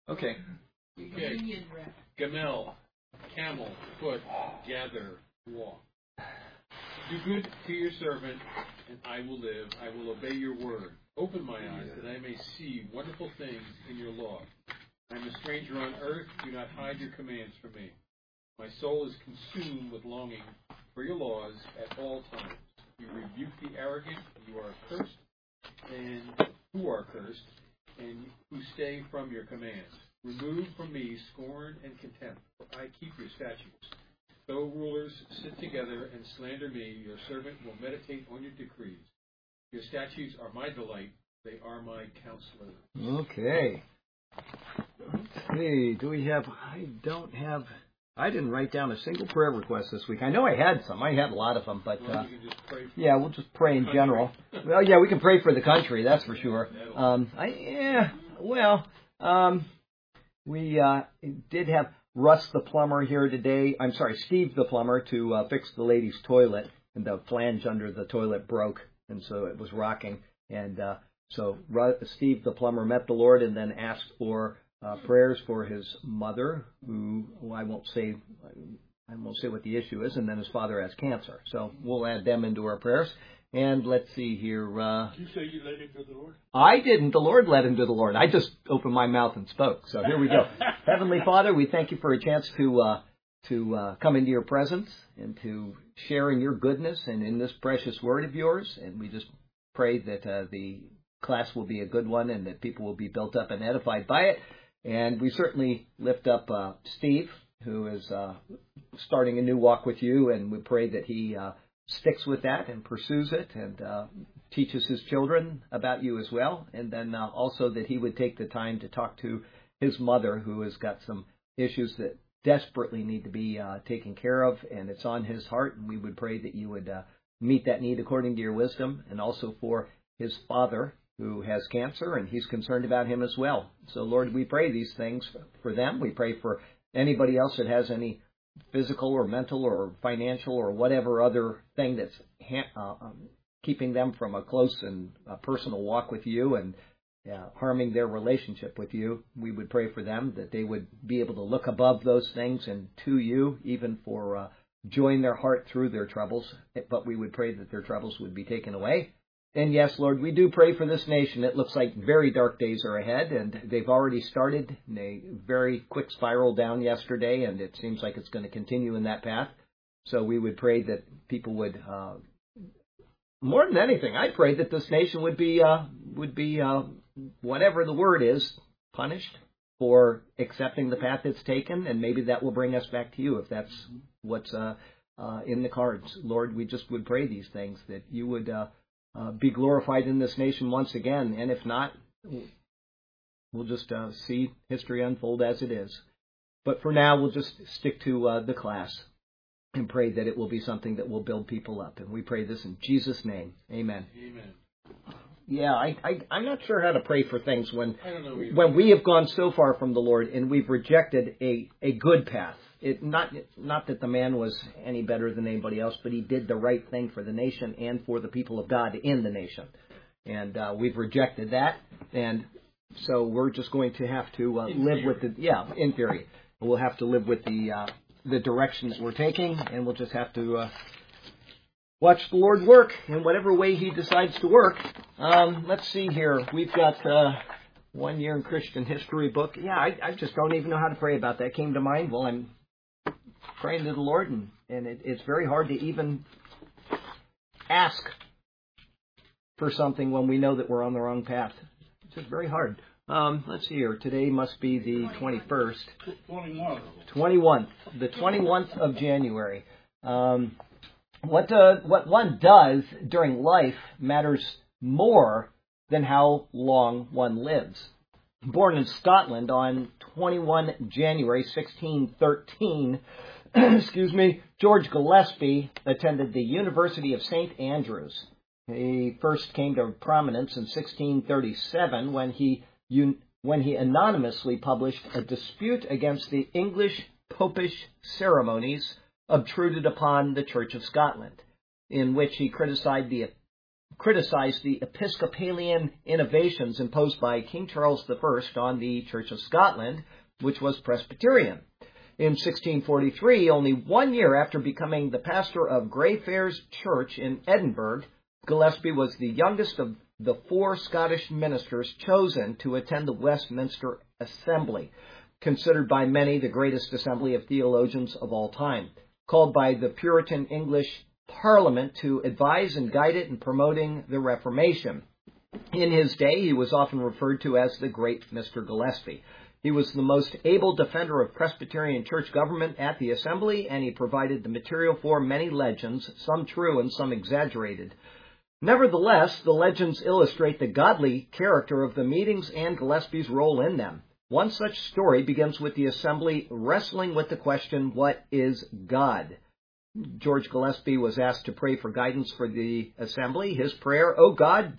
Okay. Okay. Gamel, camel, foot, gather, walk. Do good to your servant, and I will live. I will obey your word. Open my eyes that I may see wonderful things in your law. I am a stranger on earth. Do not hide your commands from me. My soul is consumed with longing for your laws at all times. You rebuke the arrogant. You are cursed, and who are cursed, and who stay from your commands. Remove from me scorn and contempt, for I keep your statutes. Though rulers sit together and slander me, your servant will meditate on your decrees. Your statutes are my delight. They are my counselor. Okay. Let's see. I didn't write down a single prayer request this week. I know I had some. I had a lot of them, but you can just pray we'll just pray in general. Well, yeah, we can pray for the country. That's for sure. We did have Russ the plumber here today. I'm sorry, Steve the plumber to fix the lady's toilet, and the flange under the toilet broke, and so it was rocking. And so Steve the plumber met the Lord and then asked for prayers for his mother, who I won't say what the issue is, and then his father has cancer. So we'll add them into our prayers. And let's see here. Did you say you led him to the Lord? I didn't. The Lord led him to the Lord. I just opened my mouth and spoke. So here we go. Heavenly Father, we thank you for a chance to come into your presence and to share in your goodness and in this precious word of yours. And we just pray that the class will be a good one and that people will be built up and edified by it. And we certainly lift up Steve, who is starting a new walk with you, and we pray that he sticks with that and pursues it and teaches his children about you as well. And then also that he would take the time to talk to his mother, who has got some issues that desperately need to be taken care of, and it's on his heart. And we would pray that you would meet that need according to your wisdom, and also for his father, who has cancer, and he's concerned about him as well. So, Lord, we pray these things for them. We pray for anybody else that has any physical or mental or financial or whatever other thing that's keeping them from a close and personal walk with you and harming their relationship with you. We would pray for them that they would be able to look above those things and to you, even for joy in their heart through their troubles. But we would pray that their troubles would be taken away. And yes, Lord, we do pray for this nation. It looks like very dark days are ahead, and they've already started in a very quick spiral down yesterday, and it seems like it's going to continue in that path. So we would pray that people would, more than anything, I pray that this nation would be whatever the word is, punished for accepting the path it's taken, and maybe that will bring us back to you if that's what's in the cards. Lord, we just would pray these things, that you would be glorified in this nation once again, and if not, we'll just see history unfold as it is. But for now, we'll just stick to the class and pray that it will be something that will build people up. And we pray this in Jesus' name. Amen. Amen. Yeah, I'm not sure how to pray for things when we have gone so far from the Lord and we've rejected a good path. Not that the man was any better than anybody else, but he did the right thing for the nation and for the people of God in the nation. And we've rejected that. And so we're just going to have to live with in theory. We'll have to live with the direction that we're taking, and we'll just have to watch the Lord work in whatever way he decides to work. Let's see here. We've got 1 year in Christian history book. Yeah, I just don't even know how to pray about that. Came to mind while I'm praying to the Lord, and it's very hard to even ask for something when we know that we're on the wrong path. It's just very hard. Let's see here. Today must be the 21st. 21st. The 21st of January. What one does during life matters more than how long one lives. Born in Scotland on 21 January 1613, George Gillespie attended the University of St. Andrews. He first came to prominence in 1637 when he anonymously published a dispute against the English popish ceremonies obtruded upon the Church of Scotland, in which he criticized criticized the Episcopalian innovations imposed by King Charles I on the Church of Scotland, which was Presbyterian. In 1643, only 1 year after becoming the pastor of Greyfriars Church in Edinburgh, Gillespie was the youngest of the 4 Scottish ministers chosen to attend the Westminster Assembly, considered by many the greatest assembly of theologians of all time, called by the Puritan English Parliament to advise and guide it in promoting the Reformation. In his day, he was often referred to as the Great Mr. Gillespie. He was the most able defender of Presbyterian church government at the Assembly, and he provided the material for many legends, some true and some exaggerated. Nevertheless, the legends illustrate the godly character of the meetings and Gillespie's role in them. One such story begins with the Assembly wrestling with the question, what is God? George Gillespie was asked to pray for guidance for the Assembly. His prayer, O God,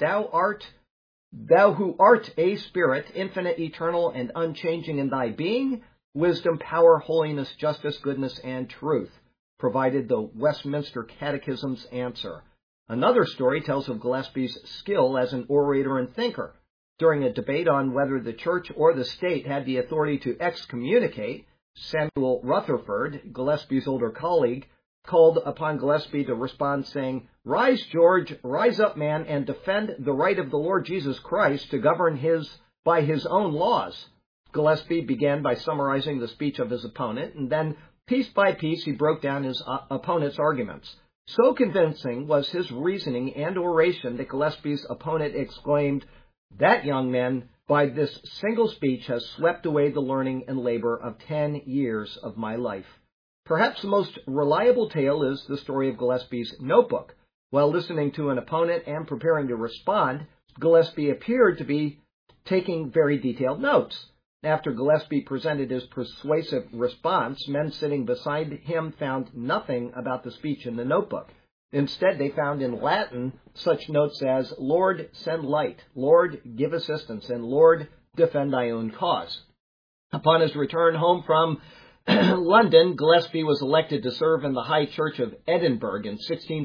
Thou who art a spirit, infinite, eternal, and unchanging in thy being, wisdom, power, holiness, justice, goodness, and truth, provided the Westminster Catechism's answer. Another story tells of Gillespie's skill as an orator and thinker. During a debate on whether the church or the state had the authority to excommunicate, Samuel Rutherford, Gillespie's older colleague, called upon Gillespie to respond saying, Rise, George, rise up, man, and defend the right of the Lord Jesus Christ to govern by his own laws. Gillespie began by summarizing the speech of his opponent, and then, piece by piece, he broke down his opponent's arguments. So convincing was his reasoning and oration that Gillespie's opponent exclaimed, That young man, by this single speech, has swept away the learning and labor of 10 years of my life. Perhaps the most reliable tale is the story of Gillespie's notebook. While listening to an opponent and preparing to respond, Gillespie appeared to be taking very detailed notes. After Gillespie presented his persuasive response, men sitting beside him found nothing about the speech in the notebook. Instead, they found in Latin such notes as, Lord, send light, Lord, give assistance, and Lord, defend thy own cause. Upon his return home from London, Gillespie was elected to serve in the High Church of Edinburgh in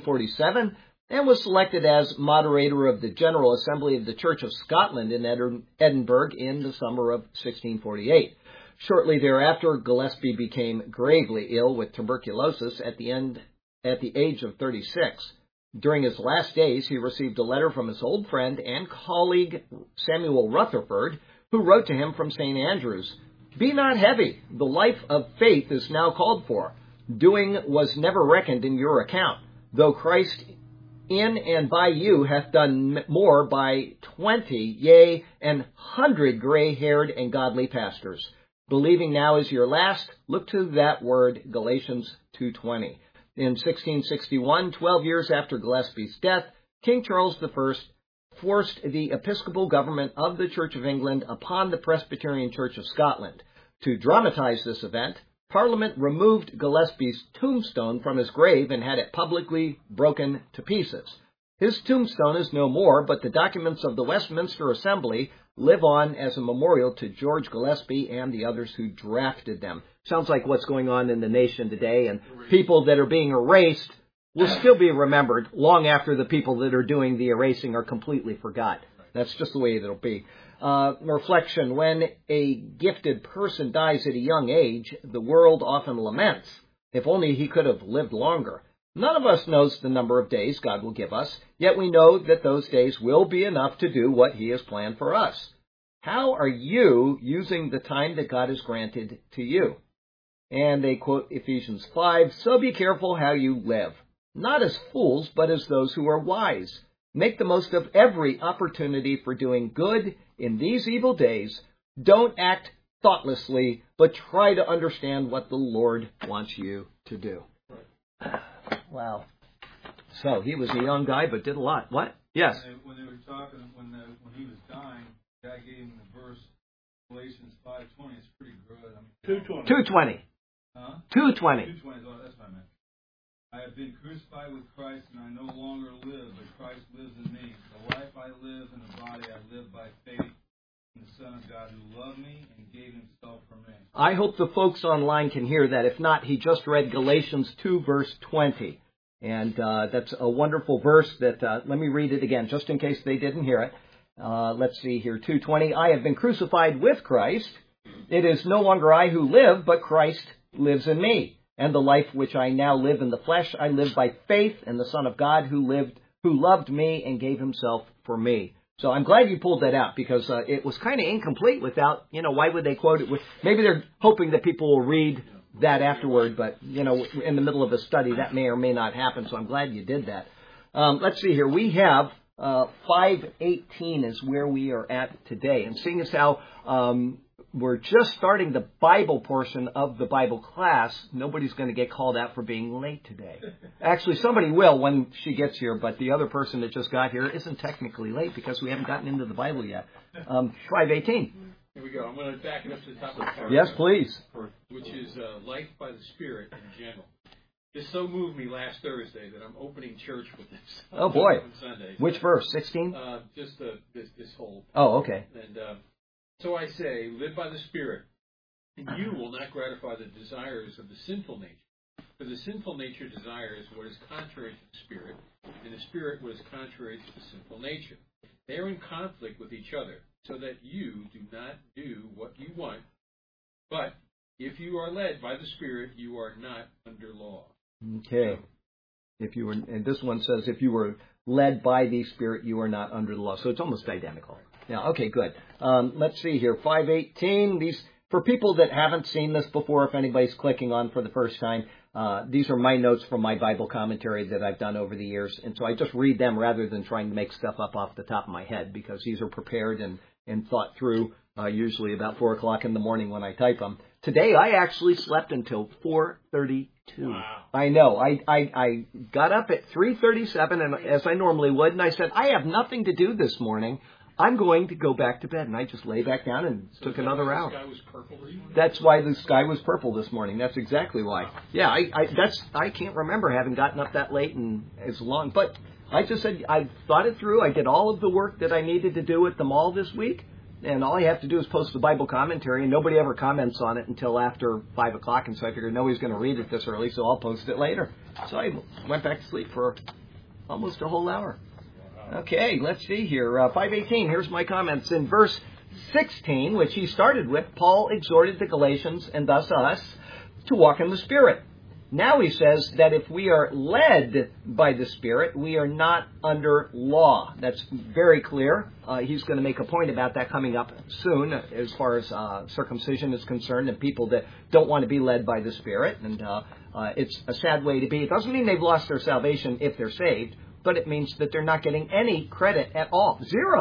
1647 and was selected as moderator of the General Assembly of the Church of Scotland in Edinburgh in the summer of 1648. Shortly thereafter, Gillespie became gravely ill with tuberculosis at the age of 36. During his last days, he received a letter from his old friend and colleague Samuel Rutherford, who wrote to him from St. Andrews, Be not heavy, the life of faith is now called for. Doing was never reckoned in your account, though Christ in and by you hath done more by 20, yea, 100 gray-haired and godly pastors. Believing now is your last, look to that word, Galatians 2:20. In 1661, 12 years after Gillespie's death, King Charles I forced the episcopal government of the Church of England upon the Presbyterian Church of Scotland. To dramatize this event, Parliament removed Gillespie's tombstone from his grave and had it publicly broken to pieces. His tombstone is no more, but the documents of the Westminster Assembly live on as a memorial to George Gillespie and the others who drafted them. Sounds like what's going on in the nation today, and people that are being erased will still be remembered long after the people that are doing the erasing are completely forgot. That's just the way it'll be. Reflection, when a gifted person dies at a young age, the world often laments. If only he could have lived longer. None of us knows the number of days God will give us, yet we know that those days will be enough to do what he has planned for us. How are you using the time that God has granted to you? And they quote Ephesians 5, So be careful how you live, not as fools, but as those who are wise. Make the most of every opportunity for doing good in these evil days. Don't act thoughtlessly, but try to understand what the Lord wants you to do. Wow. So he was a young guy, but did a lot. What? Yes. When they were talking, when he was dying, the guy gave him the verse, Galatians 5:20. It's pretty good. 2:20. Huh? 2:20. 2:20. Oh, that's what I meant. I have been crucified with Christ, and I no longer live, but Christ lives in me. The life I live in the body, I live by faith in the Son of God who loved me and gave himself for me. I hope the folks online can hear that. If not, he just read Galatians 2, verse 20. And that's a wonderful verse that, let me read it again, just in case they didn't hear it. Let's see here, 2:20. I have been crucified with Christ. It is no longer I who live, but Christ lives in me. And the life which I now live in the flesh, I live by faith in the Son of God who loved me and gave himself for me. So I'm glad you pulled that out, because it was kind of incomplete without, why would they quote it? Maybe they're hoping that people will read that afterward, but, in the middle of a study, that may or may not happen, so I'm glad you did that. Let's see here. We have 5:18 is where we are at today. And seeing as how we're just starting the Bible portion of the Bible class, nobody's going to get called out for being late today. Actually, somebody will when she gets here, but the other person that just got here isn't technically late because we haven't gotten into the Bible yet. 5:18. Here we go. I'm going to back it up to the top of the paragraph. Yes, please. Which is life by the Spirit in general. This so moved me last Thursday that I'm opening church with this. Oh, boy. On Sunday. Which verse? 16? Just this whole. Oh, okay. And so I say, live by the Spirit, and you will not gratify the desires of the sinful nature. For the sinful nature desires what is contrary to the Spirit, and the Spirit what is contrary to the sinful nature. They are in conflict with each other, so that you do not do what you want. But if you are led by the Spirit, you are not under law. Okay. And this one says, if you were led by the Spirit, you are not under the law. So it's almost identical. Yeah, okay, good. Let's see here. 5:18. For people that haven't seen this before, if anybody's clicking on for the first time, these are my notes from my Bible commentary that I've done over the years. And so I just read them rather than trying to make stuff up off the top of my head, because these are prepared and thought through, usually about 4 o'clock in the morning when I type them. Today, I actually slept until 4:32. Wow. I know. I got up at 3:37, and as I normally would, and I said, I have nothing to do this morning. I'm going to go back to bed. And I just lay back down and took another hour. The sky was purple this morning? That's why the sky was purple this morning. That's exactly why. Yeah, I can't remember having gotten up that late and as long. But I just said, I thought it through. I did all of the work that I needed to do at the mall this week. And all I have to do is post the Bible commentary, and nobody ever comments on it until after 5 o'clock. And so I figured nobody's going to read it this early, so I'll post it later. So I went back to sleep for almost a whole hour. Okay, let's see here. 5:18, here's my comments. In verse 16, which he started with, Paul exhorted the Galatians, and thus us, to walk in the Spirit. Now he says that if we are led by the Spirit, we are not under law. That's very clear. He's going to make a point about that coming up soon as far as circumcision is concerned and people that don't want to be led by the Spirit. And it's a sad way to be. It doesn't mean they've lost their salvation if they're saved, but it means that they're not getting any credit at all.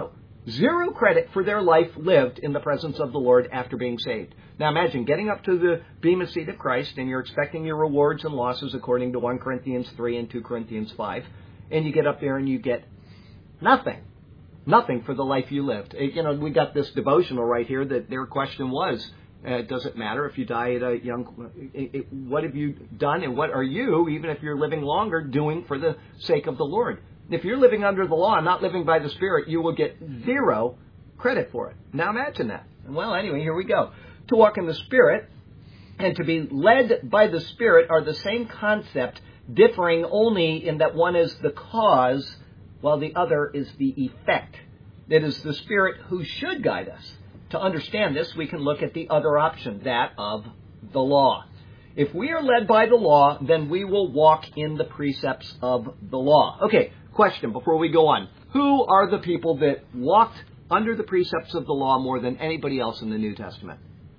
Zero credit for their life lived in the presence of the Lord after being saved. Now imagine getting up to the bema seat of Christ, and you're expecting your rewards and losses according to 1 Corinthians 3 and 2 Corinthians 5, and you get up there and you get nothing. Nothing for the life you lived. We got this devotional right here that their question was, does it matter if you die at a young... what have you done, and what are you, even if you're living longer, doing for the sake of the Lord? If you're living under the law and not living by the Spirit, you will get zero credit for it. Now imagine that. Well, anyway, here we go. To walk in the Spirit and to be led by the Spirit are the same concept, differing only in that one is the cause while the other is the effect. It is the Spirit who should guide us. To understand this, we can look at the other option, that of the law. If we are led by the law, then we will walk in the precepts of the law. Okay, question before we go on. Who are the people that walked under the precepts of the law more than anybody else in the New Testament?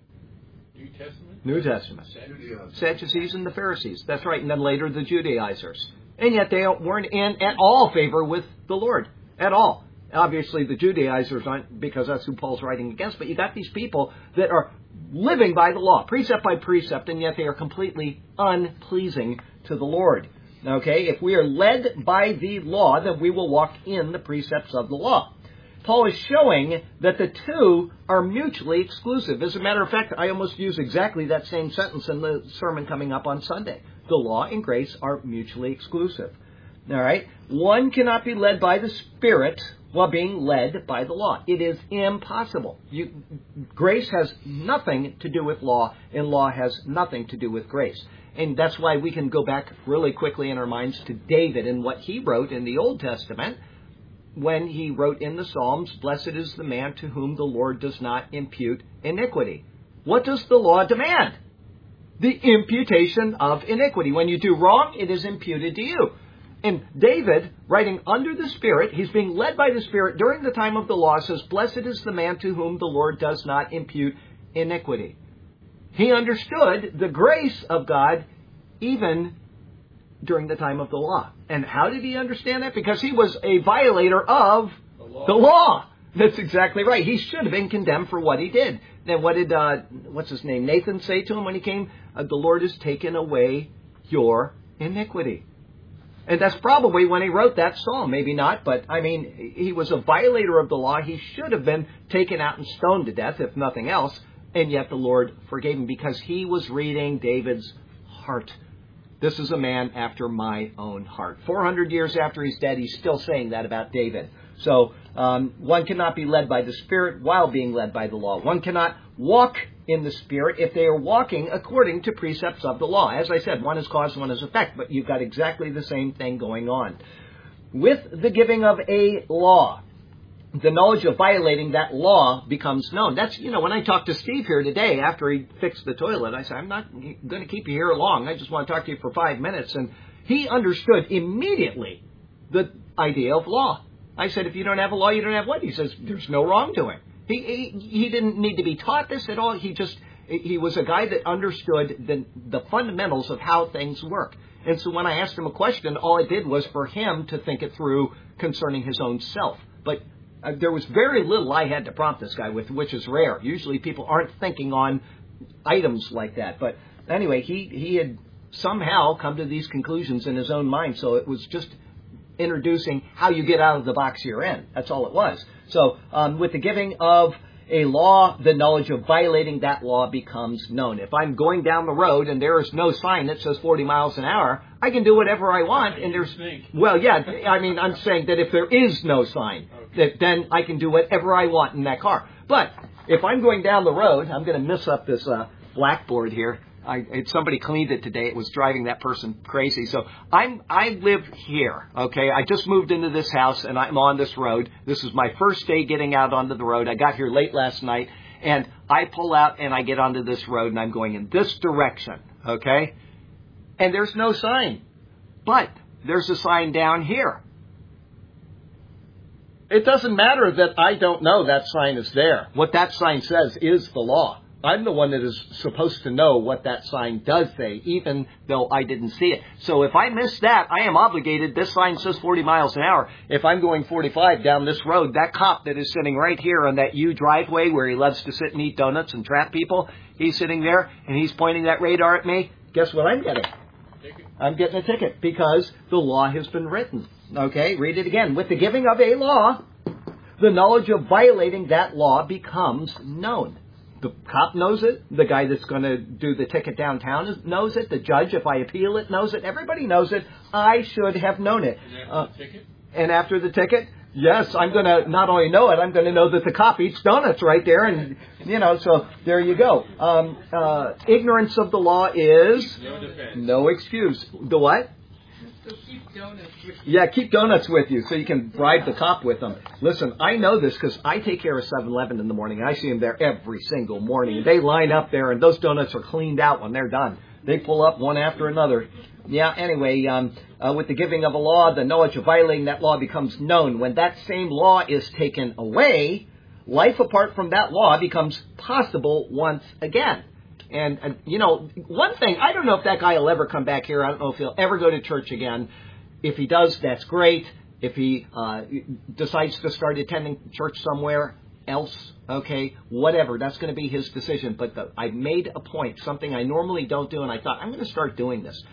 New Testament. Sadducees and the Pharisees. That's right. And then later the Judaizers. And yet they weren't in at all favor with the Lord. At all. Obviously the Judaizers aren't, because that's who Paul's writing against. But you got these people that are living by the law, precept by precept, and yet they are completely unpleasing to the Lord. Okay, if we are led by the law, then we will walk in the precepts of the law. Paul is showing that the two are mutually exclusive. As a matter of fact, I almost use exactly that same sentence in the sermon coming up on Sunday. The law and grace are mutually exclusive. All right? One cannot be led by the Spirit while being led by the law. It is impossible. Grace has nothing to do with law, and law has nothing to do with grace. And that's why we can go back really quickly in our minds to David and what he wrote in the Old Testament when he wrote in the Psalms, "Blessed is the man to whom the Lord does not impute iniquity." What does the law demand? The imputation of iniquity. When you do wrong, it is imputed to you. And David, writing under the Spirit, he's being led by the Spirit during the time of the law, says, "Blessed is the man to whom the Lord does not impute iniquity." He understood the grace of God even during the time of the law. And how did he understand that? Because he was a violator of the law. That's exactly right. He should have been condemned for what he did. Then what did, Nathan say to him when he came? The Lord has taken away your iniquity. And that's probably when he wrote that psalm. Maybe not, but I mean, he was a violator of the law. He should have been taken out and stoned to death, if nothing else. And yet the Lord forgave him because he was reading David's heart. This is a man after my own heart. 400 years after he's dead, he's still saying that about David. So one cannot be led by the Spirit while being led by the law. One cannot walk in the Spirit if they are walking according to precepts of the law. As I said, one is cause, one is effect, but you've got exactly the same thing going on. With the giving of a law, the knowledge of violating that law becomes known. That's, when I talked to Steve here today after he fixed the toilet, I said, I'm not going to keep you here long. I just want to talk to you for 5 minutes. And he understood immediately the idea of law. I said, if you don't have a law, you don't have what? He says, there's no wrongdoing. He didn't need to be taught this at all. He was a guy that understood the fundamentals of how things work. And so when I asked him a question, all it did was for him to think it through concerning his own self. But there was very little I had to prompt this guy with, which is rare. Usually people aren't thinking on items like that. But anyway, he had somehow come to these conclusions in his own mind. So it was just introducing how you get out of the box you're in. That's all it was. So with the giving of a law, the knowledge of violating that law becomes known. If I'm going down the road and there is no sign that says 40 miles an hour, I can do whatever I want. And there's, well, yeah, I mean, I'm saying that if there is no sign, that then I can do whatever I want in that car. But if I'm going down the road, I'm going to mess up this blackboard here. Somebody cleaned it today. It was driving that person crazy. So I live here, okay? I just moved into this house and I'm on this road. This is my first day getting out onto the road. I got here late last night and I pull out and I get onto this road and I'm going in this direction, okay? And there's no sign, but there's a sign down here. It doesn't matter that I don't know that sign is there. What that sign says is the law. I'm the one that is supposed to know what that sign does say, even though I didn't see it. So if I miss that, I am obligated. This sign says 40 miles an hour. If I'm going 45 down this road, that cop that is sitting right here on that U driveway where he loves to sit and eat donuts and trap people, he's sitting there and he's pointing that radar at me. Guess what I'm getting? I'm getting a ticket because the law has been written. Okay, read it again. With the giving of a law, the knowledge of violating that law becomes known. The cop knows it. The guy that's going to do the ticket downtown knows it. The judge, if I appeal it, knows it. Everybody knows it. I should have known it. And after the ticket? And after the ticket? Yes, I'm going to not only know it, I'm going to know that the cop eats donuts right there. And, so there you go. Ignorance of the law is no excuse. The what? So keep donuts with you. Yeah, keep donuts with you so you can bribe the cop with them. Listen, I know this because I take care of 7-Eleven in the morning. I see them there every single morning. They line up there, and those donuts are cleaned out when they're done. They pull up one after another. Yeah, anyway, with the giving of a law, the knowledge of violating that law becomes known. When that same law is taken away, life apart from that law becomes possible once again. And, one thing, I don't know if that guy will ever come back here. I don't know if he'll ever go to church again. If he does, that's great. If he decides to start attending church somewhere else, okay, whatever, that's going to be his decision. But I made a point, something I normally don't do, and I thought, I'm going to start doing this.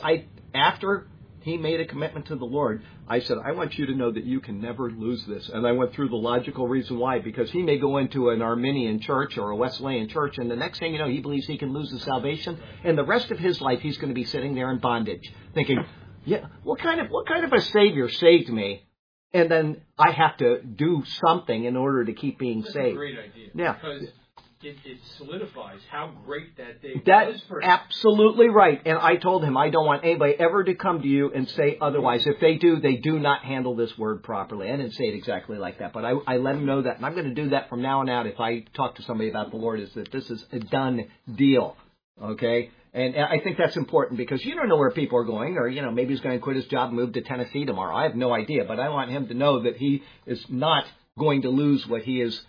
After he made a commitment to the Lord, I said, I want you to know that you can never lose this. And I went through the logical reason why, because he may go into an Arminian church or a Wesleyan church, and the next thing you know, he believes he can lose his salvation, and the rest of his life he's going to be sitting there in bondage, thinking, yeah, what kind of a Savior saved me? And then I have to do something in order to keep being saved. That's a great idea. Yeah. Because it solidifies how great that day That's was for him. absolutely right. And I told him I don't want anybody ever to come to you and say otherwise. If they do not handle this word properly. I didn't say it exactly like that, but I let him know that. And I'm going to do that from now on out if I talk to somebody about the Lord, is that this is a done deal. Okay? And I think that's important because you don't know where people are going, or, maybe he's going to quit his job and move to Tennessee tomorrow. I have no idea, but I want him to know that he is not going to lose what he is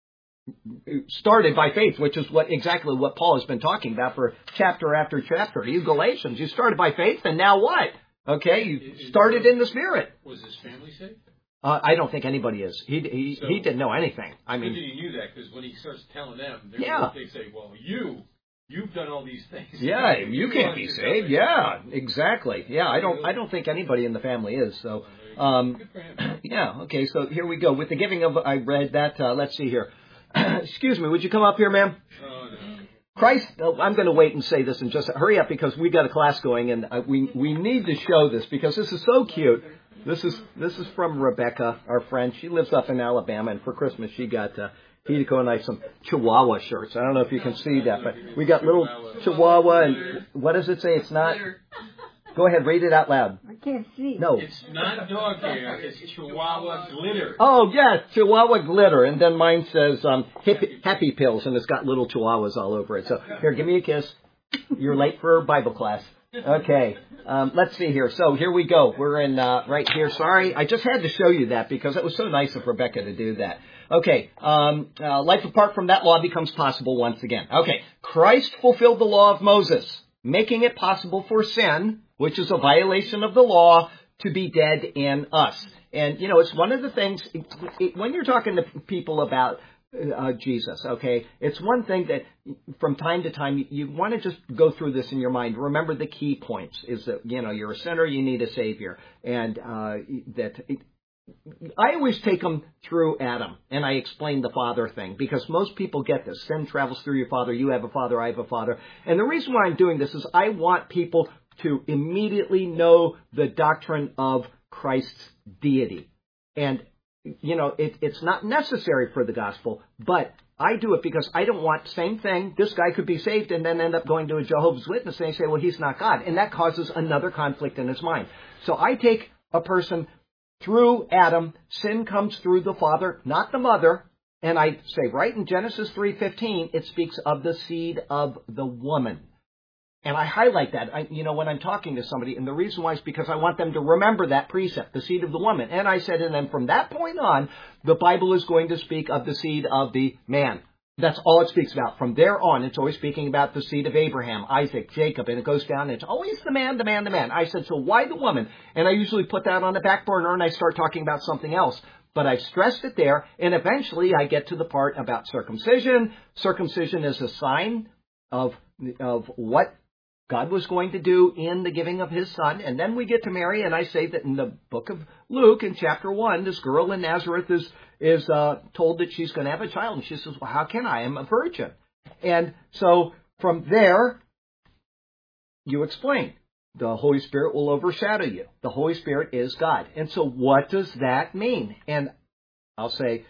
started by faith, which is exactly what Paul has been talking about for chapter after chapter. You Galatians, you started by faith, and now what? Okay, you started in the Spirit. Was his family saved? I don't think anybody is. He didn't know anything. I mean, he knew that, because when he starts telling them, they say, "Well, you've done all these things. Yeah, you can't be saved." Yeah, exactly. Yeah, I don't think anybody in the family is. So, good for him. Yeah. Okay. So here we go with the giving of. I read that. Let's see here. Excuse me, would you come up here, ma'am? Oh, no. Christ, I'm going to wait and say this and just hurry up because we got a class going and we need to show this because this is so cute. This is from Rebecca, our friend. She lives up in Alabama, and for Christmas she got Hideko and I some Chihuahua shirts. I don't know if you can see that, but we got little Chihuahua and what does it say? It's not. Go ahead, read it out loud. I can't see. No. It's not dog hair. It's Chihuahua glitter. Oh, yes, Chihuahua glitter. And then mine says Happy Pills, and it's got little Chihuahuas all over it. So here, give me a kiss. You're late for Bible class. Okay, let's see here. So here we go. We're in right here. Sorry, I just had to show you that because it was so nice of Rebecca to do that. Okay, life apart from that law becomes possible once again. Okay, Christ fulfilled the law of Moses, making it possible for sin, which is a violation of the law, to be dead in us. And, it's one of the things, when you're talking to people about Jesus, okay, it's one thing that from time to time, you want to just go through this in your mind. Remember the key points is that, you're a sinner, you need a Savior. And I always take them through Adam, and I explain the father thing, because most people get this. Sin travels through your father, you have a father, I have a father. And the reason why I'm doing this is I want people to immediately know the doctrine of Christ's deity. And, it's not necessary for the gospel, but I do it because I don't want, same thing, this guy could be saved and then end up going to a Jehovah's Witness and they say, well, he's not God. And that causes another conflict in his mind. So I take a person through Adam, sin comes through the father, not the mother, and I say right in Genesis 3:15, it speaks of the seed of the woman. And I highlight that, when I'm talking to somebody, and the reason why is because I want them to remember that precept, the seed of the woman. And I said, and then from that point on, the Bible is going to speak of the seed of the man. That's all it speaks about. From there on, it's always speaking about the seed of Abraham, Isaac, Jacob, and it goes down. It's always the man, the man, the man. I said, so why the woman? And I usually put that on the back burner and I start talking about something else. But I've stressed it there, and eventually I get to the part about circumcision. Circumcision is a sign of what God was going to do in the giving of his son. And then we get to Mary, and I say that in the book of Luke, in chapter 1, this girl in Nazareth is told that she's going to have a child. And she says, well, how can I? I'm a virgin. And so from there, you explain. The Holy Spirit will overshadow you. The Holy Spirit is God. And so what does that mean? And I'll say,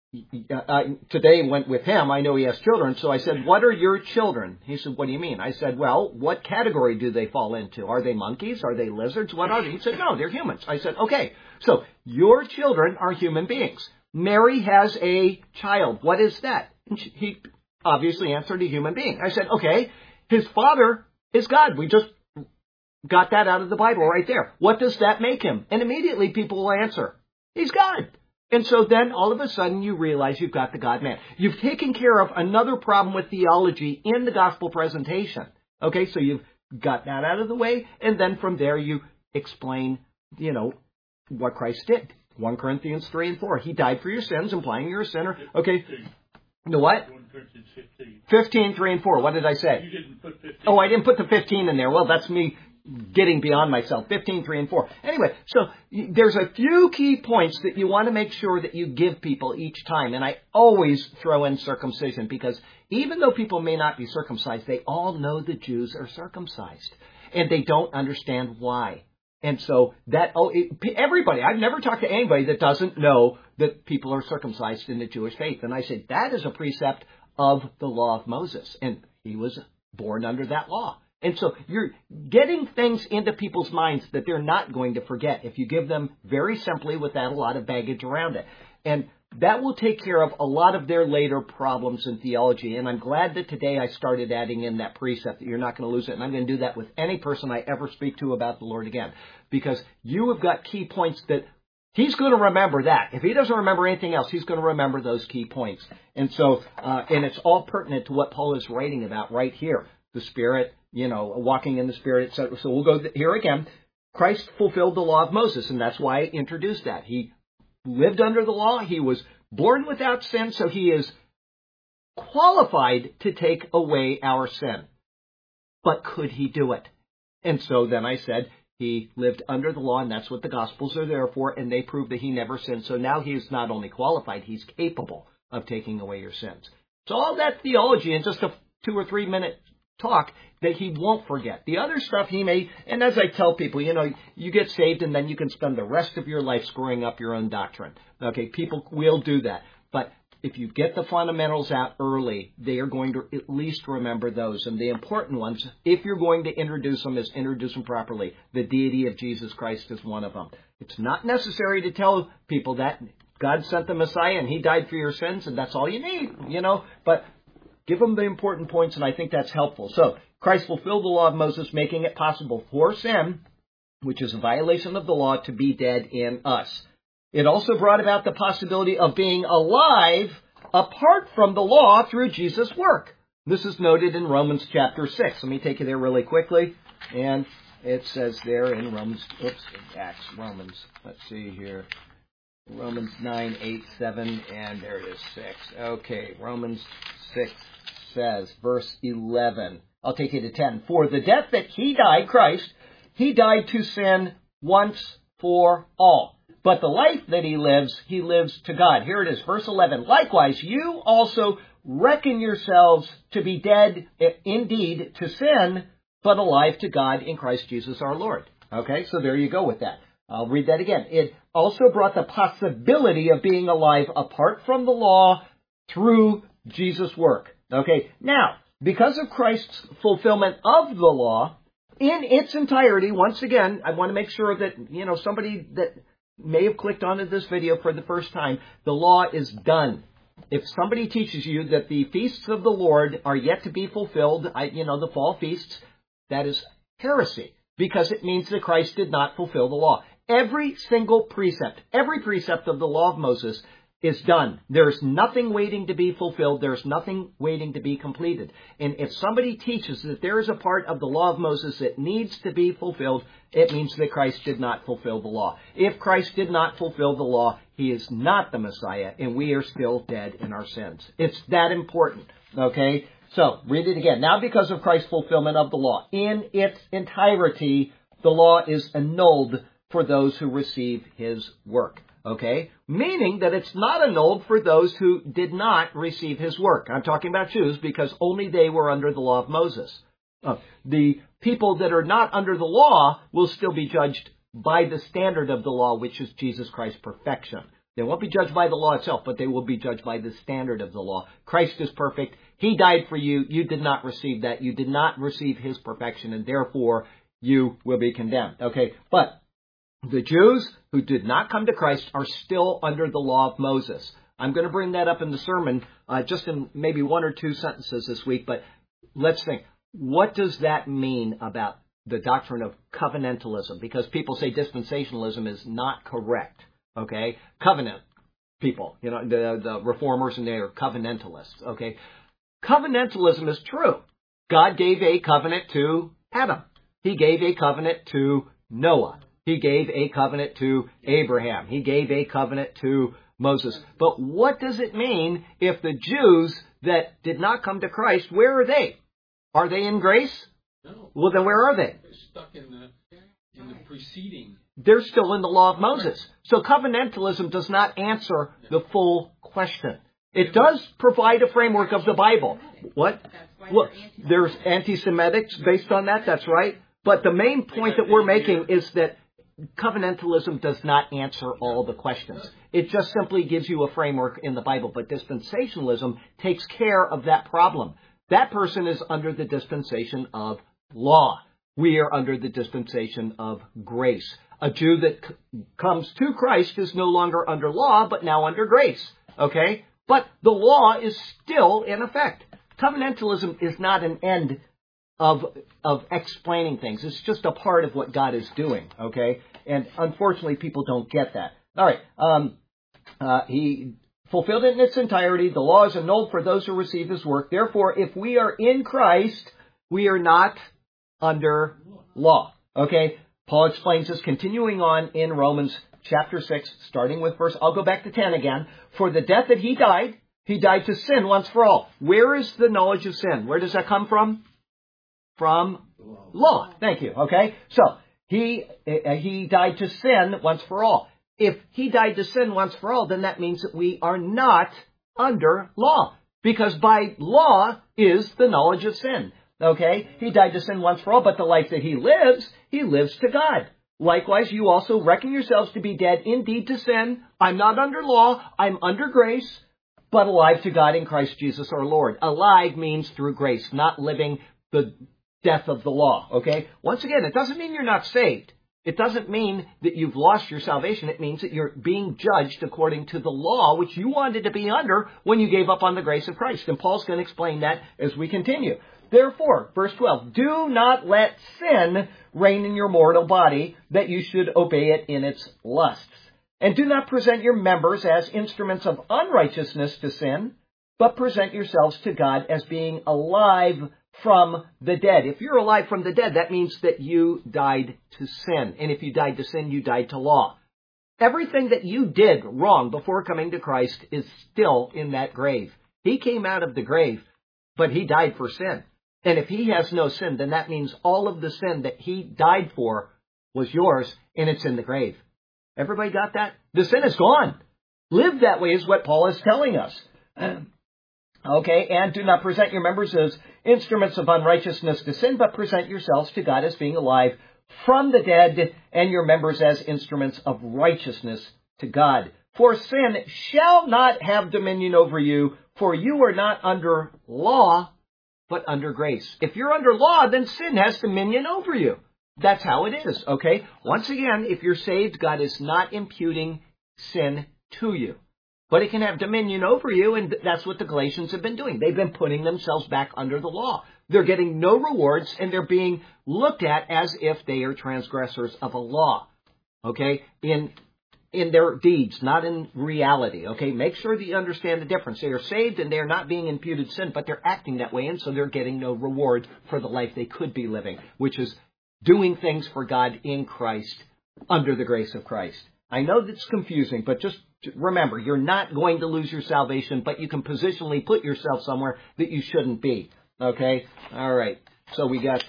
today went with him. I know he has children. So I said, what are your children? He said, what do you mean? I said, well, what category do they fall into? Are they monkeys? Are they lizards? What are they? He said, no, they're humans. I said, okay, so your children are human beings. Mary has a child. What is that? And he obviously answered a human being. I said, okay, his father is God. We just got that out of the Bible right there. What does that make him? And immediately people will answer, he's God. And so then all of a sudden you realize you've got the God-man. You've taken care of another problem with theology in the gospel presentation. Okay, so you've got that out of the way, and then from there you explain, what Christ did. 1 Corinthians 3 and 4. He died for your sins, implying you're a sinner. Okay, the what? 1 Corinthians 15. 15, 3 and 4. What did I say? You didn't put 15. Oh, I didn't put the 15 in there. Well, that's me getting beyond myself. 15, 3 and 4. Anyway, so there's a few key points that you want to make sure that you give people each time. And I always throw in circumcision because even though people may not be circumcised, they all know the Jews are circumcised. And they don't understand why. And so everybody, I've never talked to anybody that doesn't know that people are circumcised in the Jewish faith. And I said, that is a precept of the law of Moses. And he was born under that law. And so you're getting things into people's minds that they're not going to forget if you give them very simply without a lot of baggage around it. And that will take care of a lot of their later problems in theology. And I'm glad that today I started adding in that precept that you're not going to lose it. And I'm going to do that with any person I ever speak to about the Lord again. Because you have got key points that he's going to remember that. If he doesn't remember anything else, he's going to remember those key points. And so, and it's all pertinent to what Paul is writing about right here. The Spirit, walking in the Spirit, etc. So we'll go here again. Christ fulfilled the law of Moses, and that's why I introduced that. He lived under the law. He was born without sin, so he is qualified to take away our sin. But could he do it? And so then I said he lived under the law, and that's what the Gospels are there for, and they prove that he never sinned. So now he is not only qualified, he's capable of taking away your sins. So all that theology in just a 2 or 3 minute talk that he won't forget. The other stuff he may, and as I tell people, you get saved and then you can spend the rest of your life screwing up your own doctrine. Okay, people will do that. But if you get the fundamentals out early, they are going to at least remember those. And the important ones, if you're going to introduce them, is introduce them properly. The deity of Jesus Christ is one of them. It's not necessary to tell people that God sent the Messiah and he died for your sins and that's all you need, but give them the important points, and I think that's helpful. So, Christ fulfilled the law of Moses, making it possible for sin, which is a violation of the law, to be dead in us. It also brought about the possibility of being alive apart from the law through Jesus' work. This is noted in Romans chapter 6. Let me take you there really quickly. And it says there in Romans, let's see here. Romans 9, 8, 7, and there it is, 6. Okay, Romans 6 says, verse 11. I'll take you to 10. For the death that he died, Christ, he died to sin once for all. But the life that he lives to God. Here it is, verse 11. Likewise, you also reckon yourselves to be dead indeed to sin, but alive to God in Christ Jesus our Lord. Okay, so there you go with that. I'll read that again. It also brought the possibility of being alive apart from the law through Jesus' work. Okay, now, because of Christ's fulfillment of the law in its entirety, once again, I want to make sure that, somebody that may have clicked onto this video for the first time, the law is done. If somebody teaches you that the feasts of the Lord are yet to be fulfilled, the fall feasts, that is heresy, because it means that Christ did not fulfill the law. Every single precept, every precept of the law of Moses is done. There's nothing waiting to be fulfilled. There's nothing waiting to be completed. And if somebody teaches that there is a part of the law of Moses that needs to be fulfilled, it means that Christ did not fulfill the law. If Christ did not fulfill the law, he is not the Messiah, and we are still dead in our sins. It's that important. Okay? So, read it again. Now, because of Christ's fulfillment of the law, in its entirety, the law is annulled for those who receive his work. Okay? Meaning that it's not annulled for those who did not receive his work. I'm talking about Jews because only they were under the law of Moses. The people that are not under the law will still be judged by the standard of the law, which is Jesus Christ's perfection. They won't be judged by the law itself, but they will be judged by the standard of the law. Christ is perfect. He died for you. You did not receive that. You did not receive his perfection, and therefore you will be condemned. Okay, but the Jews who did not come to Christ are still under the law of Moses. I'm going to bring that up in the sermon just in maybe 1 or 2 sentences this week, but let's think. What does that mean about the doctrine of covenantalism? Because people say dispensationalism is not correct. Okay? Covenant people, the reformers, and they are covenantalists. Okay? Covenantalism is true. God gave a covenant to Adam. He gave a covenant to Noah. He gave a covenant to Abraham. He gave a covenant to Moses. But what does it mean if the Jews that did not come to Christ, where are they? Are they in grace? No. Well, then where are they? They're stuck in the preceding. They're still in the law of Moses. So covenantalism does not answer the full question. It does provide a framework of the Bible. What? Well, there's anti-Semitics based on that. That's right. But the main point that we're making is that covenantalism does not answer all the questions. It just simply gives you a framework in the Bible. But dispensationalism takes care of that problem. That person is under the dispensation of law. We are under the dispensation of grace. A Jew that comes to Christ is no longer under law, but now under grace. Okay? But the law is still in effect. Covenantalism is not an end of explaining things. It's just a part of what God is doing. Okay? And unfortunately, people don't get that. All right. He fulfilled it in its entirety. The law is annulled for those who receive his work. Therefore, if we are in Christ, we are not under law. Okay? Paul explains this continuing on in Romans chapter 6, starting with verse, I'll go back to 10 again. For the death that he died to sin once for all. Where is the knowledge of sin? Where does that come from? From law. Thank you. Okay? So, he died to sin once for all. If he died to sin once for all, then that means that we are not under law. Because by law is the knowledge of sin. Okay? He died to sin once for all, but the life that he lives to God. Likewise, you also reckon yourselves to be dead indeed to sin. I'm not under law, I'm under grace, but alive to God in Christ Jesus our Lord. Alive means through grace, not living the death of the law. Okay? Once again, it doesn't mean you're not saved. It doesn't mean that you've lost your salvation. It means that you're being judged according to the law, which you wanted to be under when you gave up on the grace of Christ. And Paul's going to explain that as we continue. Therefore, verse 12, do not let sin reign in your mortal body, that you should obey it in its lusts. And do not present your members as instruments of unrighteousness to sin, but present yourselves to God as being alive from the dead. If you're alive from the dead, that means that you died to sin. And if you died to sin, you died to law. Everything that you did wrong before coming to Christ is still in that grave. He came out of the grave, but he died for sin. And if he has no sin, then that means all of the sin that he died for was yours, and it's in the grave. Everybody got that? The sin is gone. Live that way is what Paul is telling us. Okay, and do not present your members as instruments of unrighteousness to sin, but present yourselves to God as being alive from the dead, and your members as instruments of righteousness to God. For sin shall not have dominion over you, for you are not under law, but under grace. If you're under law, then sin has dominion over you. That's how it is, okay? Once again, if you're saved, God is not imputing sin to you. But it can have dominion over you, and that's what the Galatians have been doing. They've been putting themselves back under the law. They're getting no rewards, and they're being looked at as if they are transgressors of a law, okay? In their deeds, not in reality, okay? Make sure that you understand the difference. They are saved and they are not being imputed sin, but they're acting that way, and so they're getting no reward for the life they could be living, which is doing things for God in Christ, under the grace of Christ. I know that's confusing, but just remember, you're not going to lose your salvation, but you can positionally put yourself somewhere that you shouldn't be, okay? All right, so we got,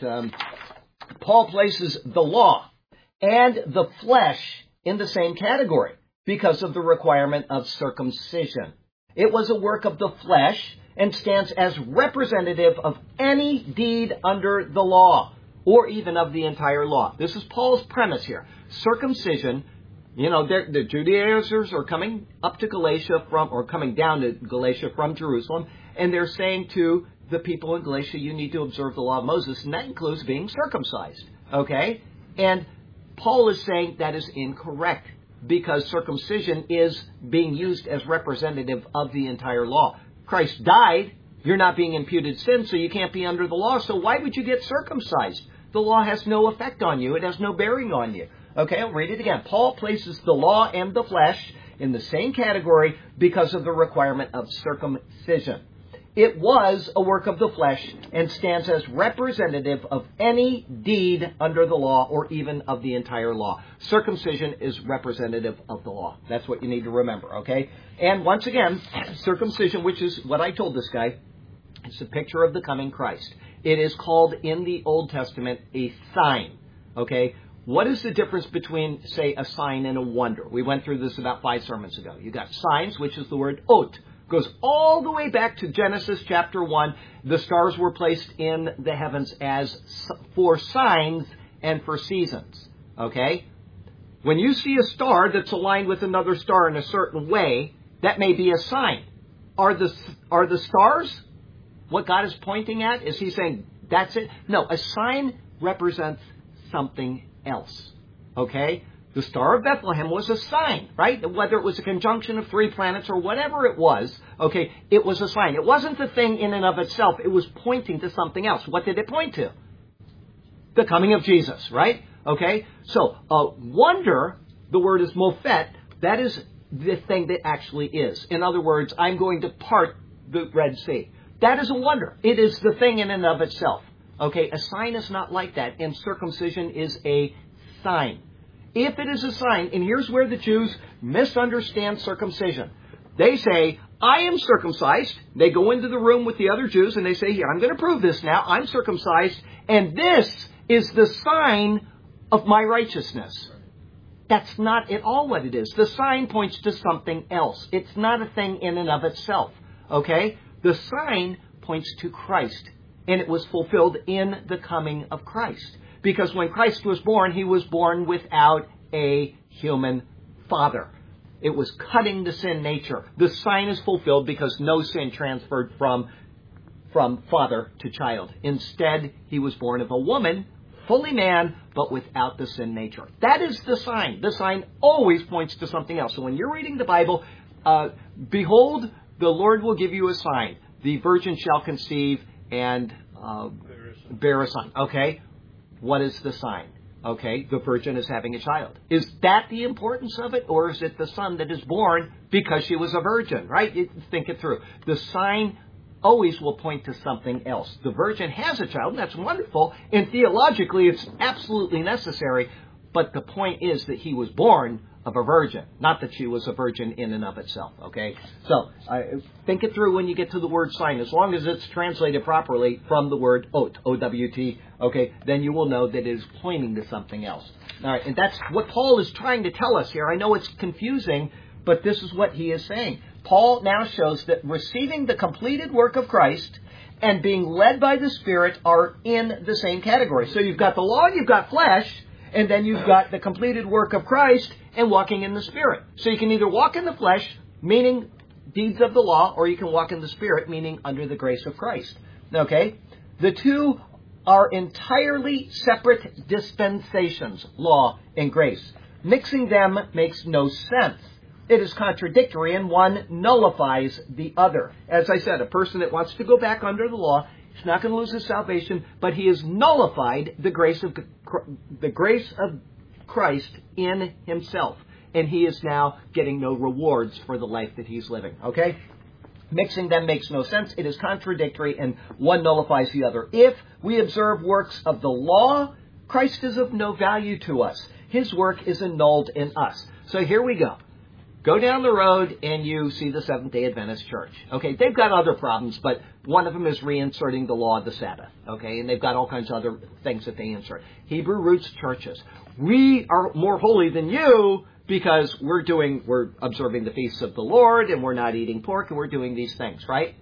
Paul places the law and the flesh in the same category because of the requirement of circumcision. It was a work of the flesh and stands as representative of any deed under the law or even of the entire law. This is Paul's premise here. Circumcision, you know, the Judaizers are coming up to Galatia or coming down to Galatia from Jerusalem, and they're saying to the people in Galatia, you need to observe the law of Moses, and that includes being circumcised, okay? And Paul is saying that is incorrect because circumcision is being used as representative of the entire law. Christ died. You're not being imputed sin, so you can't be under the law. So why would you get circumcised? The law has no effect on you. It has no bearing on you. Okay, I'll read it again. Paul places the law and the flesh in the same category because of the requirement of circumcision. It was a work of the flesh and stands as representative of any deed under the law or even of the entire law. Circumcision is representative of the law. That's what you need to remember, okay? And once again, circumcision, which is what I told this guy, it's a picture of the coming Christ. It is called in the Old Testament a sign, okay? What is the difference between, say, a sign and a wonder? We went through this about 5 sermons ago. You got signs, which is the word ot. Goes all the way back to Genesis chapter 1. The stars were placed in the heavens as for signs and for seasons. Okay? When you see a star that's aligned with another star in a certain way, that may be a sign. Are the stars what God is pointing at? Is he saying, that's it? No, a sign represents something else. Okay? The Star of Bethlehem was a sign, right? Whether it was a conjunction of 3 planets or whatever it was, okay, it was a sign. It wasn't the thing in and of itself. It was pointing to something else. What did it point to? The coming of Jesus, right? Okay? So, wonder, the word is mofet, that is the thing that actually is. In other words, I'm going to part the Red Sea. That is a wonder. It is the thing in and of itself. Okay? A sign is not like that, and circumcision is a sign. If it is a sign, and here's where the Jews misunderstand circumcision. They say, I am circumcised. They go into the room with the other Jews and they say, here, I'm going to prove this now. I'm circumcised, and this is the sign of my righteousness. That's not at all what it is. The sign points to something else. It's not a thing in and of itself. Okay? The sign points to Christ, and it was fulfilled in the coming of Christ. Because when Christ was born, he was born without a human father. It was cutting the sin nature. The sign is fulfilled because no sin transferred from father to child. Instead, he was born of a woman, fully man, but without the sin nature. That is the sign. The sign always points to something else. So when you're reading the Bible, behold, the Lord will give you a sign. The virgin shall conceive and bear a son. Okay? What is the sign? Okay, the virgin is having a child. Is that the importance of it, or is it the son that is born because she was a virgin, right? You think it through. The sign always will point to something else. The virgin has a child, and that's wonderful, and theologically it's absolutely necessary, but the point is that he was born of a virgin, not that she was a virgin in and of itself, okay? So, think it through when you get to the word sign. As long as it's translated properly from the word ot, O-W-T, okay, then you will know that it is pointing to something else. All right, and that's what Paul is trying to tell us here. I know it's confusing, but this is what he is saying. Paul now shows that receiving the completed work of Christ and being led by the Spirit are in the same category. So you've got the law, you've got flesh, and then you've got the completed work of Christ and walking in the Spirit. So you can either walk in the flesh, meaning deeds of the law, or you can walk in the Spirit, meaning under the grace of Christ. Okay? The two are entirely separate dispensations, law and grace. Mixing them makes no sense. It is contradictory, and one nullifies the other. As I said, a person that wants to go back under the law, he's not going to lose his salvation, but he has nullified the grace of Christ in himself. And he is now getting no rewards for the life that he's living. Okay? Mixing them makes no sense. It is contradictory, and one nullifies the other. If we observe works of the law, Christ is of no value to us. His work is annulled in us. So here we go. Go down the road and you see the Seventh-day Adventist Church. Okay, they've got other problems, but one of them is reinserting the law of the Sabbath. Okay, and they've got all kinds of other things that they insert. Hebrew roots churches. We are more holy than you because we're observing the feasts of the Lord, and we're not eating pork, and we're doing these things, right?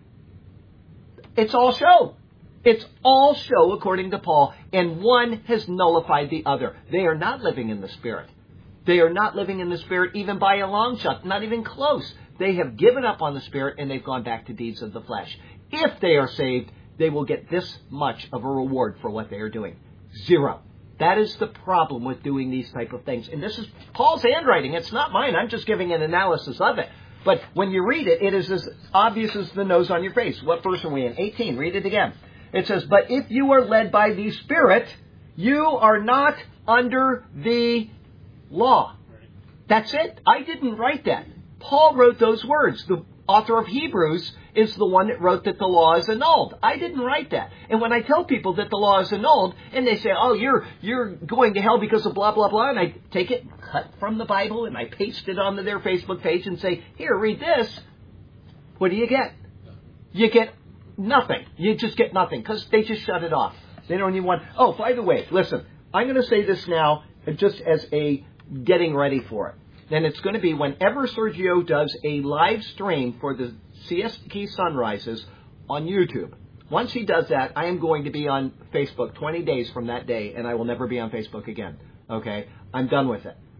It's all show. It's all show according to Paul, and one has nullified the other. They are not living in the Spirit. They are not living in the Spirit even by a long shot, not even close. They have given up on the Spirit and they've gone back to deeds of the flesh. If they are saved, they will get this much of a reward for what they are doing. 0. That is the problem with doing these type of things. And this is Paul's handwriting. It's not mine. I'm just giving an analysis of it. But when you read it, it is as obvious as the nose on your face. What verse are we in? 18. Read it again. It says, but if you are led by the Spirit, you are not under the law. That's it. I didn't write that. Paul wrote those words. The author of Hebrews is the one that wrote that the law is annulled. I didn't write that. And when I tell people that the law is annulled, and they say, oh, you're going to hell because of blah, blah, blah, and I take it, cut from the Bible, and I paste it onto their Facebook page and say, here, read this. What do you get? You get nothing. You just get nothing because they just shut it off. They don't even want... Oh, by the way, listen, I'm going to say this now just as a getting ready for it. Then it's going to be whenever Sergio does a live stream for the Siesta Key Sunrises on YouTube. Once he does that, I am going to be on Facebook 20 days from that day, and I will never be on Facebook again. Okay? I'm done with it.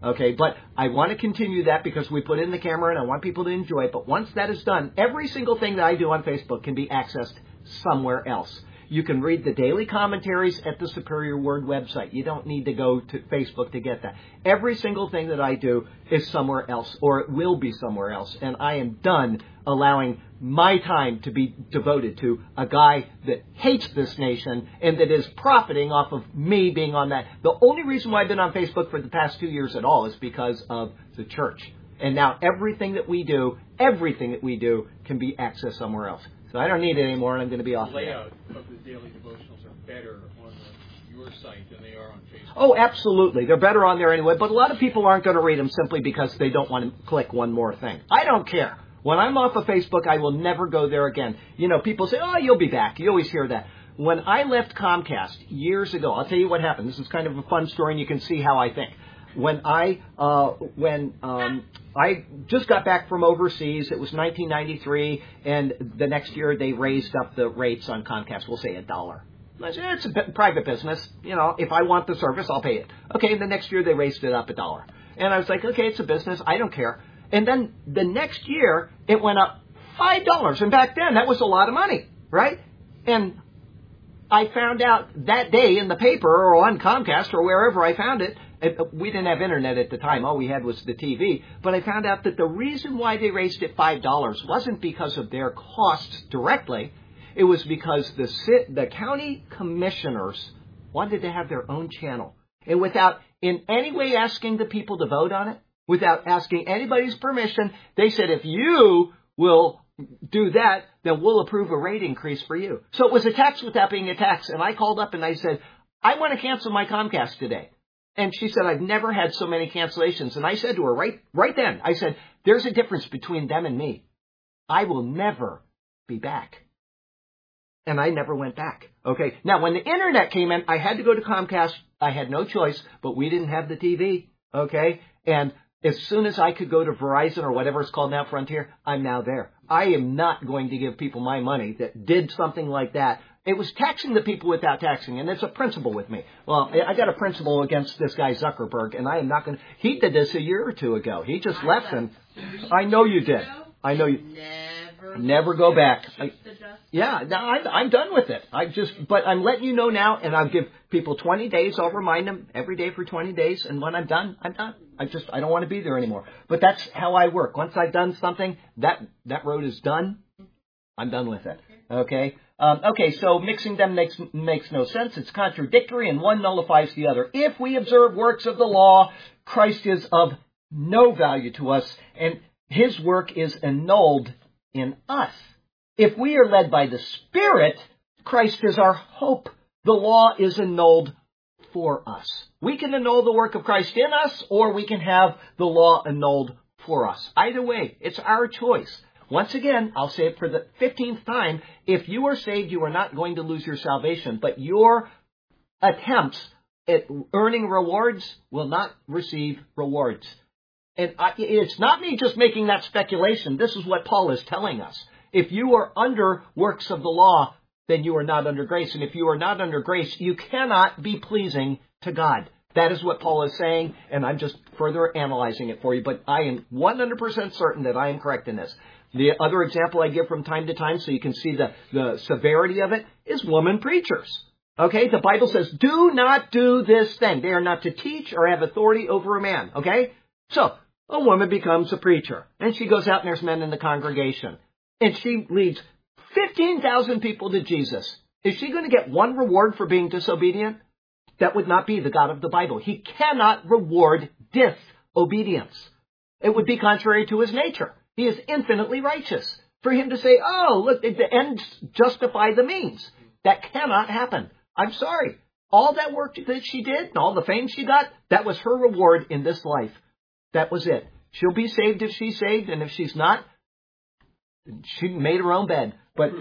Okay, but I want to continue that because we put in the camera and I want people to enjoy it. But once that is done, every single thing that I do on Facebook can be accessed somewhere else. You can read the daily commentaries at the Superior Word website. You don't need to go to Facebook to get that. Every single thing that I do is somewhere else, or it will be somewhere else. And I am done allowing my time to be devoted to a guy that hates this nation and that is profiting off of me being on that. The only reason why I've been on Facebook for the past 2 years at all is because of the church. And now everything that we do can be accessed somewhere else. So I don't need it anymore, and I'm going to be off. The layout of the daily devotionals are better on your site than they are on Facebook. Oh, absolutely. They're better on there anyway, but a lot of people aren't going to read them simply because they don't want to click one more thing. I don't care. When I'm off of Facebook, I will never go there again. You know, people say, oh, you'll be back. You always hear that. When I left Comcast years ago, I'll tell you what happened. This is kind of a fun story, and you can see how I think. When I just got back from overseas, it was 1993, and the next year they raised up the rates on Comcast. We'll say $1. I said, it's a private business. You know, if I want the service, I'll pay it. Okay, and the next year they raised it up $1. And I was like, okay, it's a business. I don't care. And then the next year it went up $5. And back then that was a lot of money, right? And I found out that day in the paper or on Comcast or wherever I found it, we didn't have internet at the time. All we had was the TV. But I found out that the reason why they raised it $5 wasn't because of their costs directly. It was because the county commissioners wanted to have their own channel. And without in any way asking the people to vote on it, without asking anybody's permission, they said, if you will do that, then we'll approve a rate increase for you. So it was a tax without being a tax. And I called up and I said, I want to cancel my Comcast today. And she said, I've never had so many cancellations. And I said to her right then, I said, there's a difference between them and me. I will never be back. And I never went back. Okay. Now, when the internet came in, I had to go to Comcast. I had no choice, but we didn't have the TV. Okay. And as soon as I could go to Verizon or whatever it's called now, Frontier, I'm now there. I am not going to give people my money that did something like that. It was taxing the people without taxing, and it's a principle with me. Well, I got a principle against this guy Zuckerberg, and I am not going to... He did this a year or two ago. He just left, and I know you did. I know you... Never go back. Yeah, I'm done with it. But I'm letting you know now, and I'll give people 20 days. I'll remind them every day for 20 days, and when I'm done, I'm done. I don't want to be there anymore. But that's how I work. Once I've done something, that road is done. I'm done with it. Okay? Okay, so mixing them makes no sense. It's contradictory, and one nullifies the other. If we observe works of the law, Christ is of no value to us, and his work is annulled in us. If we are led by the Spirit, Christ is our hope. The law is annulled for us. We can annul the work of Christ in us, or we can have the law annulled for us. Either way, it's our choice. Once again, I'll say it for the 15th time, if you are saved, you are not going to lose your salvation, but your attempts at earning rewards will not receive rewards. And it's not me just making that speculation. This is what Paul is telling us. If you are under works of the law, then you are not under grace. And if you are not under grace, you cannot be pleasing to God. That is what Paul is saying, and I'm just further analyzing it for you. But I am 100% certain that I am correct in this. The other example I give from time to time, so you can see the severity of it, is woman preachers. Okay, the Bible says, do not do this thing. They are not to teach or have authority over a man. Okay? So, a woman becomes a preacher, and she goes out and there's men in the congregation, and she leads 15,000 people to Jesus. Is she going to get one reward for being disobedient? That would not be the God of the Bible. He cannot reward disobedience. It would be contrary to his nature. He is infinitely righteous. For him to say, oh, look, the ends justify the means. That cannot happen. I'm sorry. All that work that she did and all the fame she got, that was her reward in this life. That was it. She'll be saved if she's saved, and if she's not, she made her own bed. But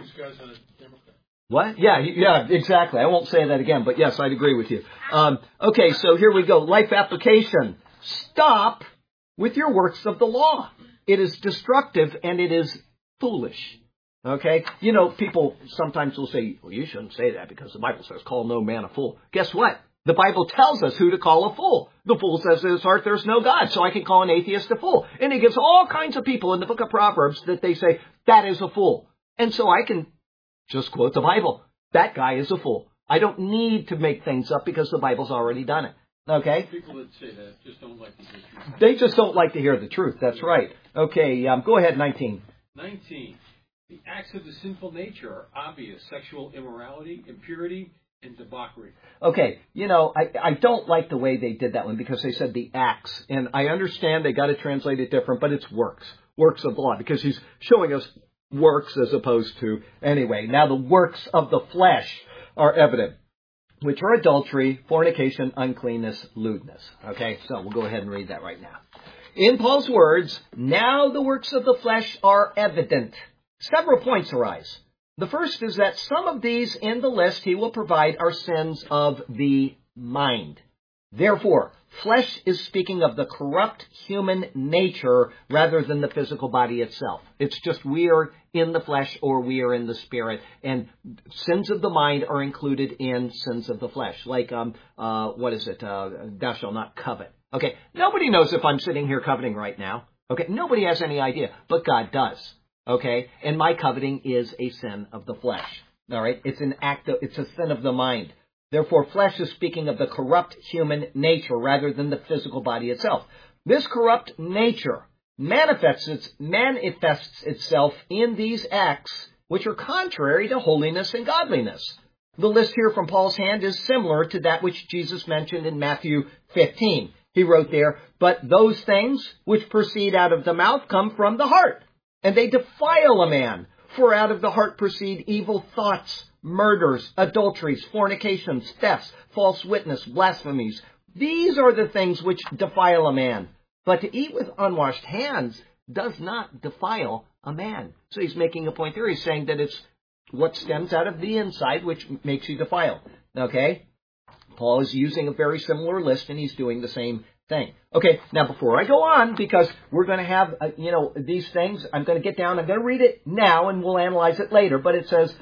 what? Yeah, exactly. I won't say that again, but yes, I'd agree with you. Okay, so here we go. Life application. Stop with your works of the law. It is destructive and it is foolish. Okay? You know, people sometimes will say, well, you shouldn't say that because the Bible says, call no man a fool. Guess what? The Bible tells us who to call a fool. The fool says in his heart there's no God, so I can call an atheist a fool. And he gives all kinds of people in the book of Proverbs that they say, that is a fool. And so I can just quote the Bible. That guy is a fool. I don't need to make things up because the Bible's already done it. Okay? People that say that just don't like to hear the truth. They just don't like to hear the truth. That's right. Okay, go ahead, 19. 19. The acts of the sinful nature are obvious: sexual immorality, impurity, and debauchery. Okay, I don't like the way they did that one because they said the acts. And I understand they got to translate it different, but it's works. Works of the law, because he's showing us works as opposed to, anyway. Now the works of the flesh are evident, which are adultery, fornication, uncleanness, lewdness. Okay, so we'll go ahead and read that right now. In Paul's words, now the works of the flesh are evident. Several points arise. The first is that some of these in the list he will provide are sins of the mind. Therefore, flesh is speaking of the corrupt human nature rather than the physical body itself. It's just we are in the flesh or we are in the spirit. And sins of the mind are included in sins of the flesh. Like, thou shalt not covet. Okay, nobody knows if I'm sitting here coveting right now. Okay, nobody has any idea, but God does. Okay, and my coveting is a sin of the flesh. All right, it's a sin of the mind. Therefore, flesh is speaking of the corrupt human nature rather than the physical body itself. This corrupt nature manifests itself in these acts which are contrary to holiness and godliness. The list here from Paul's hand is similar to that which Jesus mentioned in Matthew 15. He wrote there, but those things which proceed out of the mouth come from the heart, and they defile a man. For out of the heart proceed evil thoughts, murders, adulteries, fornications, thefts, false witness, blasphemies. These are the things which defile a man. But to eat with unwashed hands does not defile a man. So he's making a point there. He's saying that it's what stems out of the inside which makes you defile. Okay? Paul is using a very similar list, and he's doing the same thing. Okay, now before I go on, because we're going to have, these things, I'm going to get down, I'm going to read it now, and we'll analyze it later, but it says,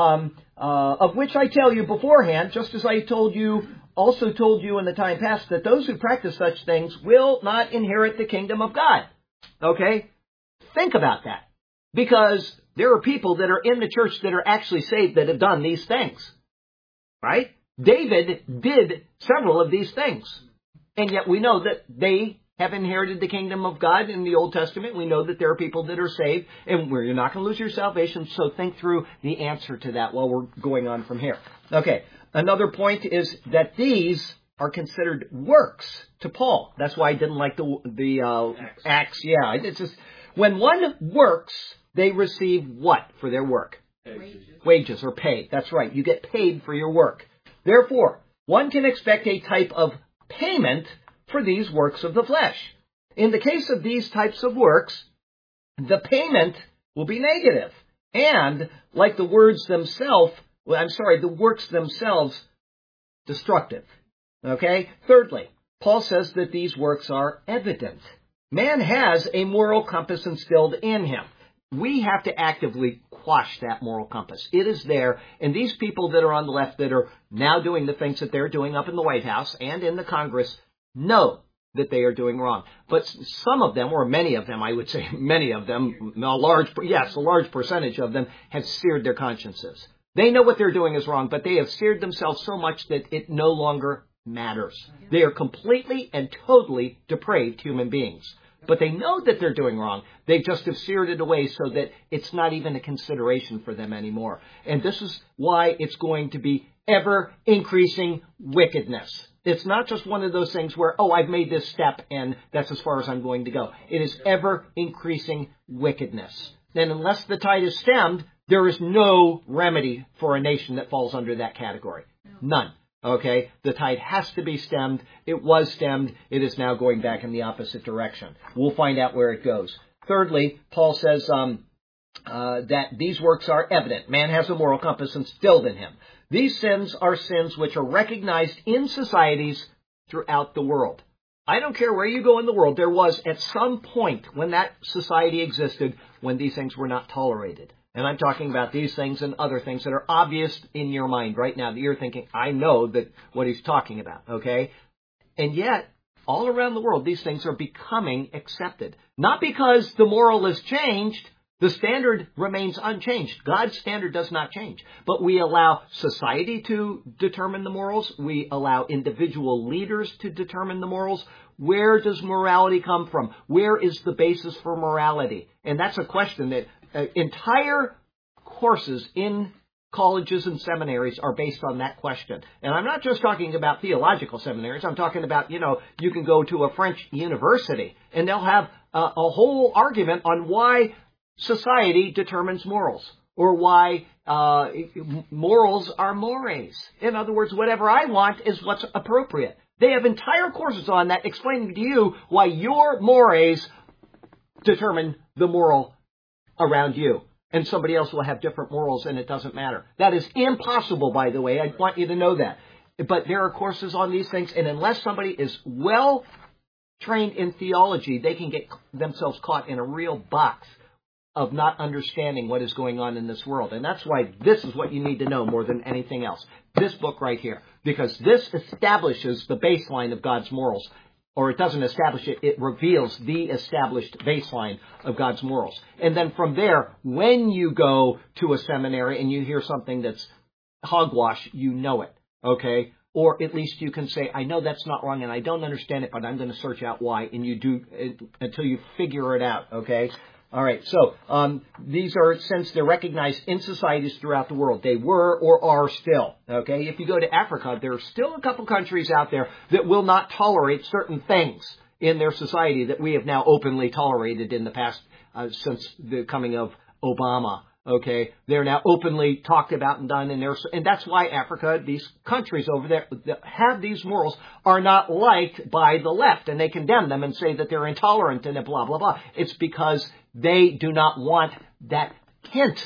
of which I tell you beforehand, just as I also told you in the time past, that those who practice such things will not inherit the kingdom of God. Okay? Think about that. Because there are people that are in the church that are actually saved that have done these things. Right? David did several of these things. And yet we know that they have inherited the kingdom of God in the Old Testament. We know that there are people that are saved, and you're not going to lose your salvation, so think through the answer to that while we're going on from here. Okay, another point is that these are considered works to Paul. That's why I didn't like the Acts. Yeah, it's just, when one works, they receive what for their work? Wages or pay. That's right, you get paid for your work. Therefore, one can expect a type of payment for these works of the flesh. In the case of these types of works, the payment will be negative. And, like the works themselves, destructive. Okay? Thirdly, Paul says that these works are evident. Man has a moral compass instilled in him. We have to actively quash that moral compass. It is there, and these people that are on the left that are now doing the things that they're doing up in the White House and in the Congress know that they are doing wrong. But some of them, or many of them, I would say many of them, a large percentage of them have seared their consciences. They know what they're doing is wrong, but they have seared themselves so much that it no longer matters. They are completely and totally depraved human beings. But they know that they're doing wrong. They just have seared it away so that it's not even a consideration for them anymore. And this is why it's going to be ever increasing wickedness. It's not just one of those things where, I've made this step and that's as far as I'm going to go. It is ever increasing wickedness. And unless the tide is stemmed, there is no remedy for a nation that falls under that category. None. Okay, the tide has to be stemmed. It was stemmed. It is now going back in the opposite direction. We'll find out where it goes. Thirdly, Paul says that these works are evident. Man has a moral compass instilled in him. These sins are sins which are recognized in societies throughout the world. I don't care where you go in the world, there was at some point when that society existed when these things were not tolerated. And I'm talking about these things and other things that are obvious in your mind right now that you're thinking, I know that what he's talking about, okay? And yet, all around the world, these things are becoming accepted. Not because the moral has changed. The standard remains unchanged. God's standard does not change. But we allow society to determine the morals. We allow individual leaders to determine the morals. Where does morality come from? Where is the basis for morality? And that's a question that entire courses in colleges and seminaries are based on that question. And I'm not just talking about theological seminaries. I'm talking about, you can go to a French university and they'll have a whole argument on why society determines morals, or why morals are mores. In other words, whatever I want is what's appropriate. They have entire courses on that explaining to you why your mores determine the moral around you. And somebody else will have different morals and it doesn't matter. That is impossible, by the way. I want you to know that. But there are courses on these things, and unless somebody is well trained in theology, they can get themselves caught in a real box of not understanding what is going on in this world. And that's why this is what you need to know more than anything else. This book right here. Because this establishes the baseline of God's morals. Or it doesn't establish it, it reveals the established baseline of God's morals. And then from there, when you go to a seminary and you hear something that's hogwash, you know it, okay? Or at least you can say, I know that's not wrong and I don't understand it, but I'm going to search out why, and you do until you figure it out, okay? All right, so these are, since they're recognized in societies throughout the world, they were or are still, okay? If you go to Africa, there are still a couple countries out there that will not tolerate certain things in their society that we have now openly tolerated in the past, since the coming of Obama, okay? They're now openly talked about and done, and that's why Africa, these countries over there that have these morals, are not liked by the left, and they condemn them and say that they're intolerant and blah, blah, blah. It's because they do not want that hint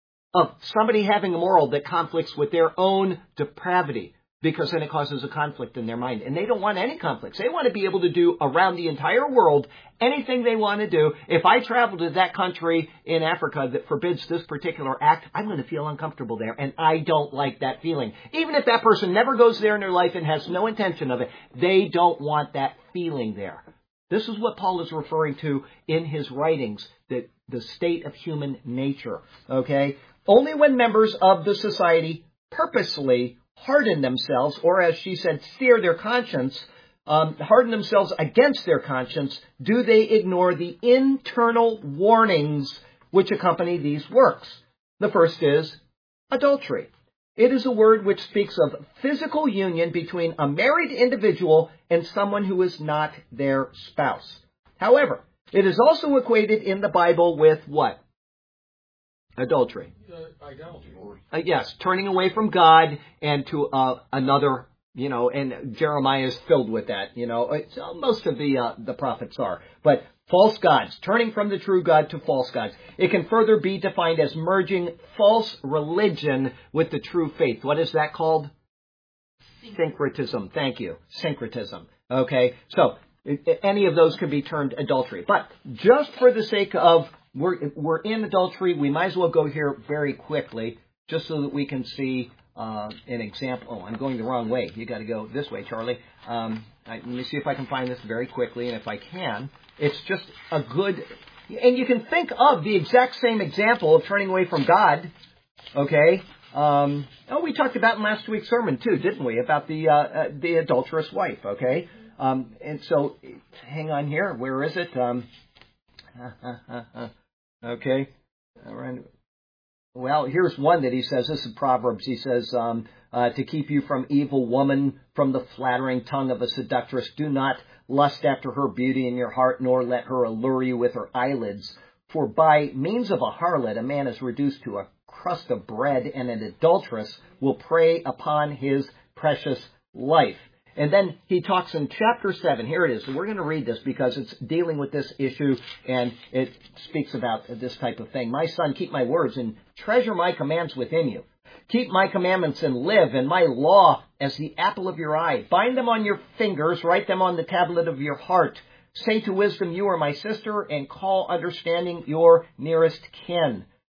of somebody having a moral that conflicts with their own depravity, because then it causes a conflict in their mind. And they don't want any conflicts. They want to be able to do around the entire world anything they want to do. If I travel to that country in Africa that forbids this particular act, I'm going to feel uncomfortable there, and I don't like that feeling. Even if that person never goes there in their life and has no intention of it, they don't want that feeling there. This is what Paul is referring to in his writings, that the state of human nature, okay? Only when members of the society purposely harden themselves, or as she said, sear their conscience, harden themselves against their conscience, do they ignore the internal warnings which accompany these works. The first is adultery. It is a word which speaks of physical union between a married individual and someone who is not their spouse. However, it is also equated in the Bible with what? Adultery. Idolatry. Yes, turning away from God and to another, and Jeremiah is filled with that, most of the prophets are. But false gods, turning from the true God to false gods. It can further be defined as merging false religion with the true faith. What is that called? Syncretism. Thank you. Syncretism. Okay, so any of those can be termed adultery. But just for the sake of we're in adultery, we might as well go here very quickly, just so that we can see an example. Oh, I'm going the wrong way. You got to go this way, Charlie. Let me see if I can find this very quickly, and if I can, it's just a good. And you can think of the exact same example of turning away from God. Okay. We talked about in last week's sermon too, didn't we? About the adulterous wife. Okay. And so, hang on here. Where is it? Okay. Well, here's one that he says. This is Proverbs. He says, to keep you from evil woman, from the flattering tongue of a seductress, do not lust after her beauty in your heart, nor let her allure you with her eyelids. For by means of a harlot, a man is reduced to a crust of bread, and an adulteress will prey upon his precious life. And then he talks in chapter 7. Here it is. So we're going to read this because it's dealing with this issue and it speaks about this type of thing. My son, keep my words and treasure my commands within you. Keep my commandments and live, and my law as the apple of your eye. Bind them on your fingers, write them on the tablet of your heart. Say to wisdom, you are my sister, and call understanding your nearest kin.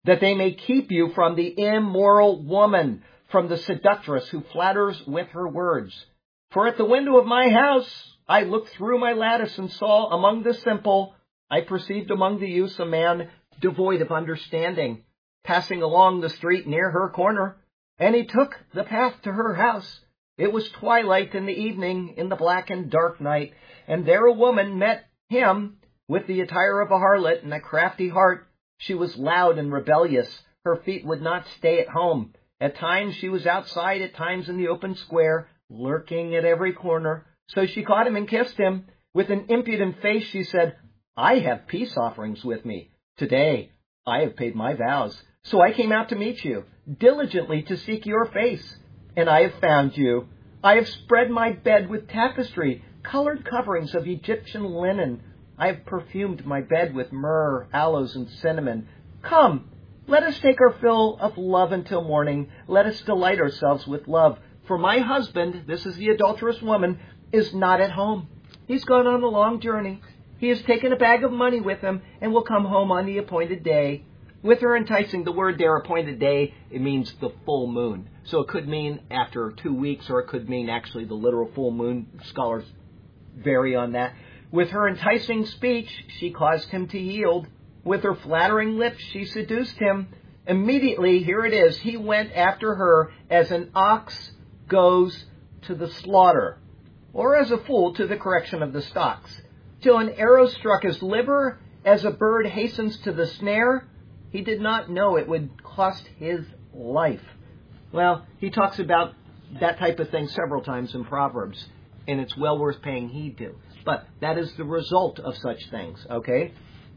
that they may keep you from the immoral woman, from the seductress who flatters with her words. For at the window of my house I looked through my lattice and saw among the simple, I perceived among the youths a man devoid of understanding, passing along the street near her corner. And he took the path to her house. It was twilight in the evening, in the black and dark night, and there a woman met him with the attire of a harlot and a crafty heart. She was loud and rebellious. Her feet would not stay at home. At times she was outside, at times in the open square, lurking at every corner. So she caught him and kissed him. With an impudent face she said, I have peace offerings with me. Today I have paid my vows. So I came out to meet you, diligently to seek your face. And I have found you. I have spread my bed with tapestry, colored coverings of Egyptian linen. I have perfumed my bed with myrrh, aloes, and cinnamon. Come, let us take our fill of love until morning. Let us delight ourselves with love. For my husband, this is the adulterous woman, is not at home. He's gone on a long journey. He has taken a bag of money with him and will come home on the appointed day. With her enticing, the word there, appointed day, it means the full moon. So it could mean after 2 weeks, or it could mean actually the literal full moon. Scholars vary on that. With her enticing speech, she caused him to yield. With her flattering lips, she seduced him. Immediately, here it is, he went after her as an ox goes to the slaughter, or as a fool to the correction of the stocks, till an arrow struck his liver, as a bird hastens to the snare. He did not know it would cost his life. Well, he talks about that type of thing several times in Proverbs, and it's well worth paying heed to. But that is the result of such things, okay?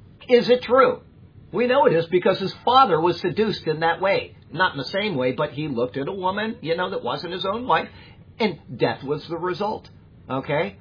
Is it true? We know it is because his father was seduced in that way. Not in the same way, but he looked at a woman, that wasn't his own wife, and death was the result, okay?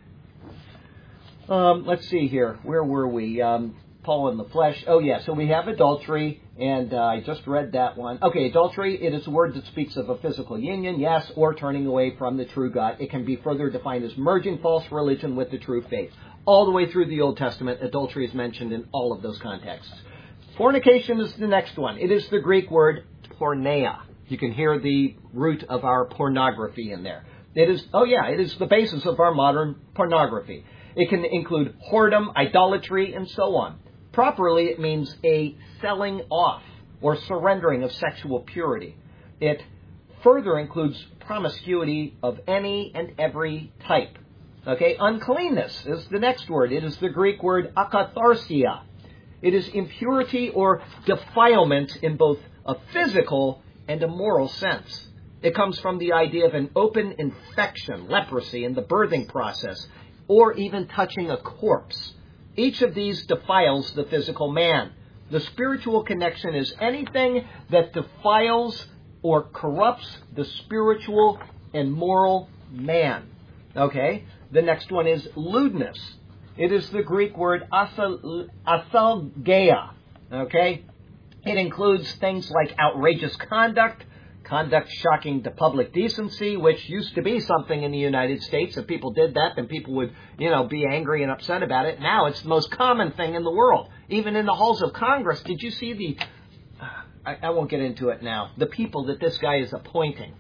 Let's see here. Where were we? Paul in the flesh. Oh, yeah. So we have adultery, and I just read that one. Okay, adultery, it is a word that speaks of a physical union, yes, or turning away from the true God. It can be further defined as merging false religion with the true faith. All the way through the Old Testament, adultery is mentioned in all of those contexts. Fornication is the next one. It is the Greek word porneia. You can hear the root of our pornography in there. It is the basis of our modern pornography. It can include whoredom, idolatry, and so on. Properly, it means a selling off or surrendering of sexual purity. It further includes promiscuity of any and every type. Okay, uncleanness is the next word. It is the Greek word akatharsia. It is impurity or defilement in both a physical and a moral sense. It comes from the idea of an open infection, leprosy, in the birthing process, or even touching a corpse. Each of these defiles the physical man. The spiritual connection is anything that defiles or corrupts the spiritual and moral man. Okay? The next one is lewdness. It is the Greek word asalgeia. Okay? It includes things like outrageous conduct shocking to public decency, which used to be something in the United States. If people did that, then people would, be angry and upset about it. Now it's the most common thing in the world. Even in the halls of Congress, did you see I won't get into it now, the people that this guy is appointing.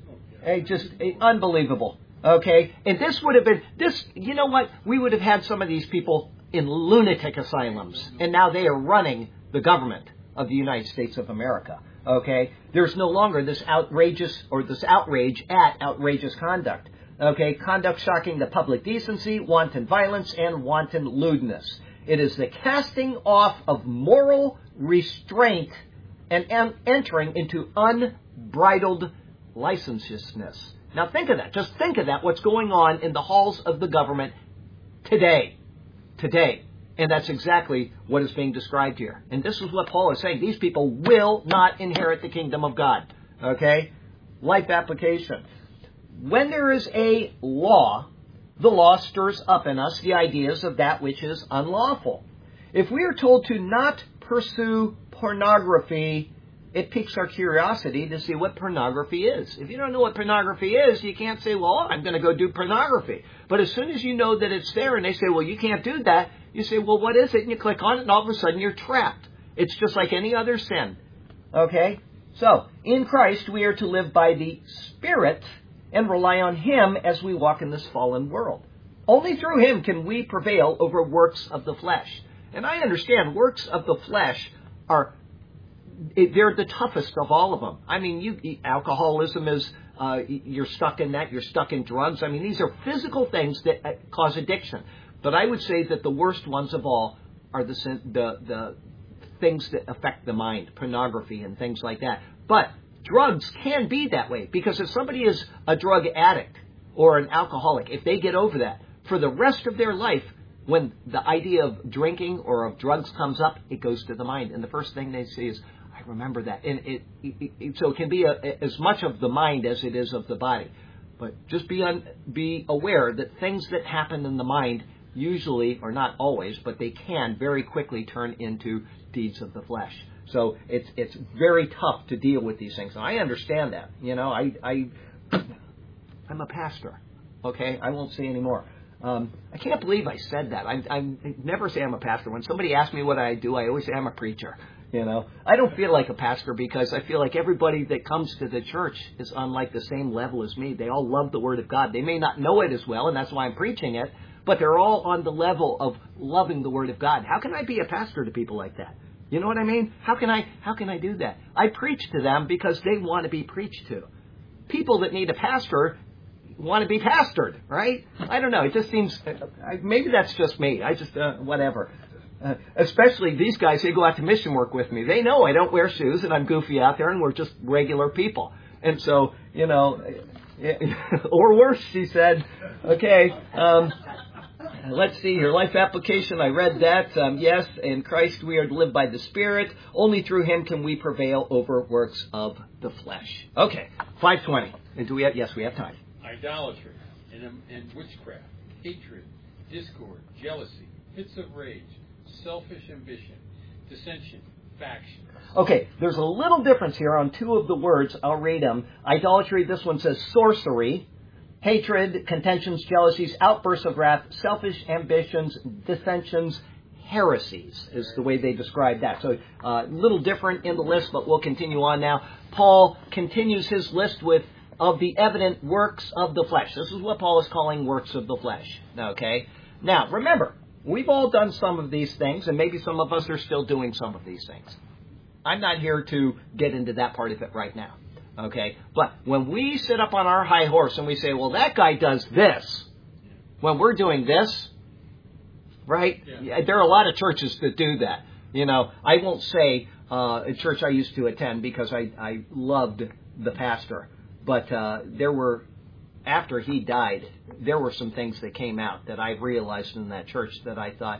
Unbelievable. Okay? And this would have been, we would have had some of these people in lunatic asylums, and now they are running the government of the United States of America. Okay? There's no longer this outrage at outrageous conduct. Okay? Conduct shocking to public decency, wanton violence, and wanton lewdness. It is the casting off of moral restraint and entering into unbridled licentiousness. Now think of that. Just think of that, what's going on in the halls of the government today. Today. And that's exactly what is being described here. And this is what Paul is saying. These people will not inherit the kingdom of God. Okay? Life application. When there is a law, the law stirs up in us the ideas of that which is unlawful. If we are told to not pursue pornography, it piques our curiosity to see what pornography is. If you don't know what pornography is, you can't say, well, I'm going to go do pornography. But as soon as you know that it's there and they say, well, you can't do that, you say, well, what is it? And you click on it and all of a sudden you're trapped. It's just like any other sin. Okay? So, in Christ, we are to live by the Spirit and rely on Him as we walk in this fallen world. Only through Him can we prevail over works of the flesh. And I understand works of the flesh they're the toughest of all of them. I mean, alcoholism is, you're stuck in that. You're stuck in drugs. I mean, these are physical things that cause addiction. But I would say that the worst ones of all are the things that affect the mind, pornography and things like that. But drugs can be that way, because if somebody is a drug addict or an alcoholic, if they get over that, for the rest of their life, when the idea of drinking or of drugs comes up, it goes to the mind. And the first thing they say is, I remember that. And so it can be as much of the mind as it is of the body. But just be aware that things that happen in the mind usually, or not always, but they can very quickly turn into deeds of the flesh. So it's very tough to deal with these things. And I understand that. You know, I'm a pastor. Okay? I won't say any more. I can't believe I said that. I never say I'm a pastor. When somebody asks me what I do, I always say I'm a preacher. You know, I don't feel like a pastor because I feel like everybody that comes to the church is on like the same level as me. They all love the Word of God. They may not know it as well, and that's why I'm preaching it, but they're all on the level of loving the Word of God. How can I be a pastor to people like that? You know what I mean? How can I do that? I preach to them because they want to be preached to. People that need a pastor want to be pastored, right? I don't know. It just seems, maybe that's just me. I just, whatever. Especially these guys, they go out to mission work with me. They know I don't wear shoes and I'm goofy out there and we're just regular people. And so, you know, or worse, she said. Okay, let's see here. Life application, I read that. Yes, in Christ we are to live by the Spirit. Only through Him can we prevail over works of the flesh. Okay, 5:20. And we have time. Idolatry and witchcraft, hatred, discord, jealousy, fits of rage, selfish ambition, dissension, faction. Okay, there's a little difference here on two of the words. I'll read them. Idolatry, this one says sorcery. Hatred, contentions, jealousies, outbursts of wrath, selfish ambitions, dissensions, heresies is the way they describe that. So a little different in the list, but we'll continue on now. Paul continues his list of the evident works of the flesh. This is what Paul is calling works of the flesh. Okay? Now, remember, we've all done some of these things, and maybe some of us are still doing some of these things. I'm not here to get into that part of it right now. Okay? But when we sit up on our high horse and we say, well, that guy does this, when we're doing this, right? Yeah. There are a lot of churches that do that. You know, I won't say a church I used to attend because I loved the pastor. But after he died, there were some things that came out that I realized in that church that I thought,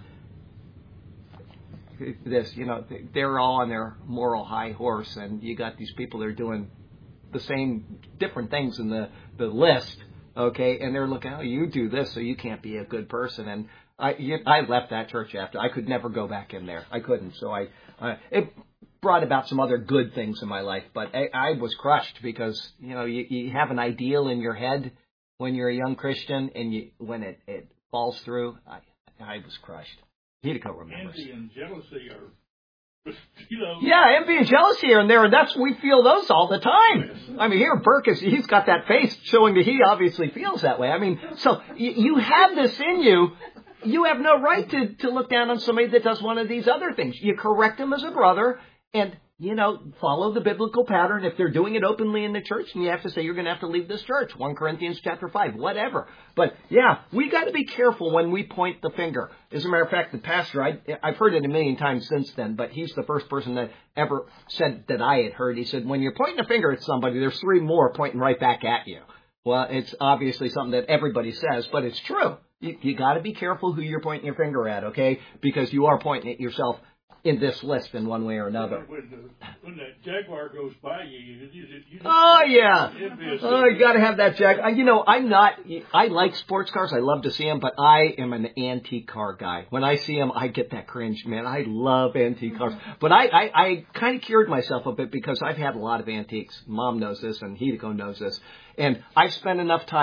they're all on their moral high horse, and you got these people that are doing the same different things in the list, okay, and they're looking, oh, you do this, so you can't be a good person. And I left that church after. I could never go back in there. I couldn't. So it brought about some other good things in my life, but I was crushed because, you know, you have an ideal in your head when you're a young Christian, and when it falls through, I was crushed. Hideko remembers. Envy and jealousy are, you know. Yeah, envy and jealousy are in there, and we feel those all the time. Yes. I mean, here, Burke he's got that face showing that he obviously feels that way. I mean, so you have this in you. You have no right to look down on somebody that does one of these other things. You correct them as a brother, and, you know, follow the biblical pattern. If they're doing it openly in the church, and you have to say you're going to have to leave this church, 1 Corinthians chapter 5, whatever. But, yeah, we got to be careful when we point the finger. As a matter of fact, the pastor, I've heard it a million times since then, but he's the first person that ever said that I had heard. He said, when you're pointing a finger at somebody, there's three more pointing right back at you. Well, it's obviously something that everybody says, but it's true. You got to be careful who you're pointing your finger at, okay? Because you are pointing at yourself in this list in one way or another. When that Jaguar goes by you oh, yeah. Oh, you got to have that Jaguar. You know, I like sports cars. I love to see them, but I am an antique car guy. When I see them, I get that cringe, man. I love antique cars. But I kind of cured myself a bit because I've had a lot of antiques. Mom knows this, and Hideko knows this. And I've spent enough time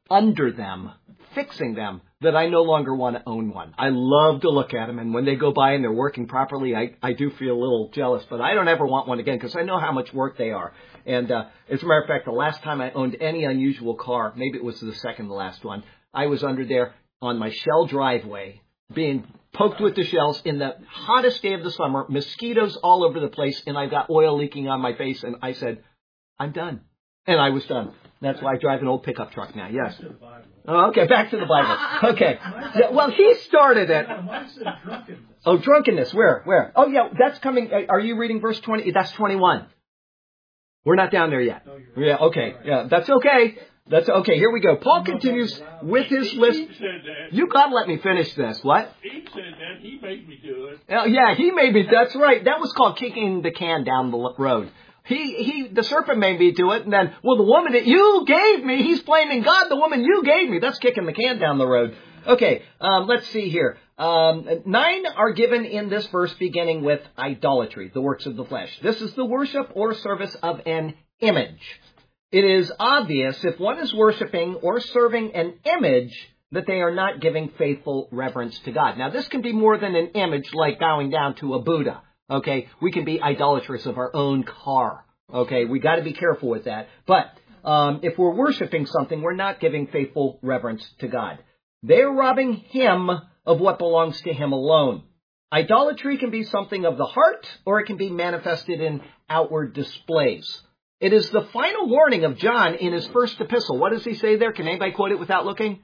under them, fixing them, that I no longer want to own one. I love to look at them, and when they go by and they're working properly, I do feel a little jealous, but I don't ever want one again because I know how much work they are. And as a matter of fact, the last time I owned any unusual car, maybe it was the second to last one, I was under there on my shell driveway, being poked with the shells in the hottest day of the summer, mosquitoes all over the place, and I got oil leaking on my face, and I said, I'm done. And I was done. That's why I drive an old pickup truck now, yes. Oh, okay, back to the Bible. Okay. Yeah, well, he started it. Oh, drunkenness. Where? Oh, yeah, that's coming. Are you reading verse 20? That's 21. We're not down there yet. Yeah, okay. Yeah, that's okay. That's okay. Here we go. Paul continues with his list. You got to let me finish this. What? He said that. He made me do it. Yeah, he made me. That's right. That was called kicking the can down the road. The serpent made me do it, and then, well, the woman that you gave me, he's blaming God, the woman you gave me. That's kicking the can down the road. Okay, let's see here. 9 are given in this verse beginning with idolatry, the works of the flesh. This is the worship or service of an image. It is obvious if one is worshiping or serving an image that they are not giving faithful reverence to God. Now, this can be more than an image like bowing down to a Buddha. Okay, we can be idolatrous of our own car. Okay, we got to be careful with that. But if we're worshiping something, we're not giving faithful reverence to God. They're robbing Him of what belongs to Him alone. Idolatry can be something of the heart, or it can be manifested in outward displays. It is the final warning of John in his first epistle. What does he say there? Can anybody quote it without looking?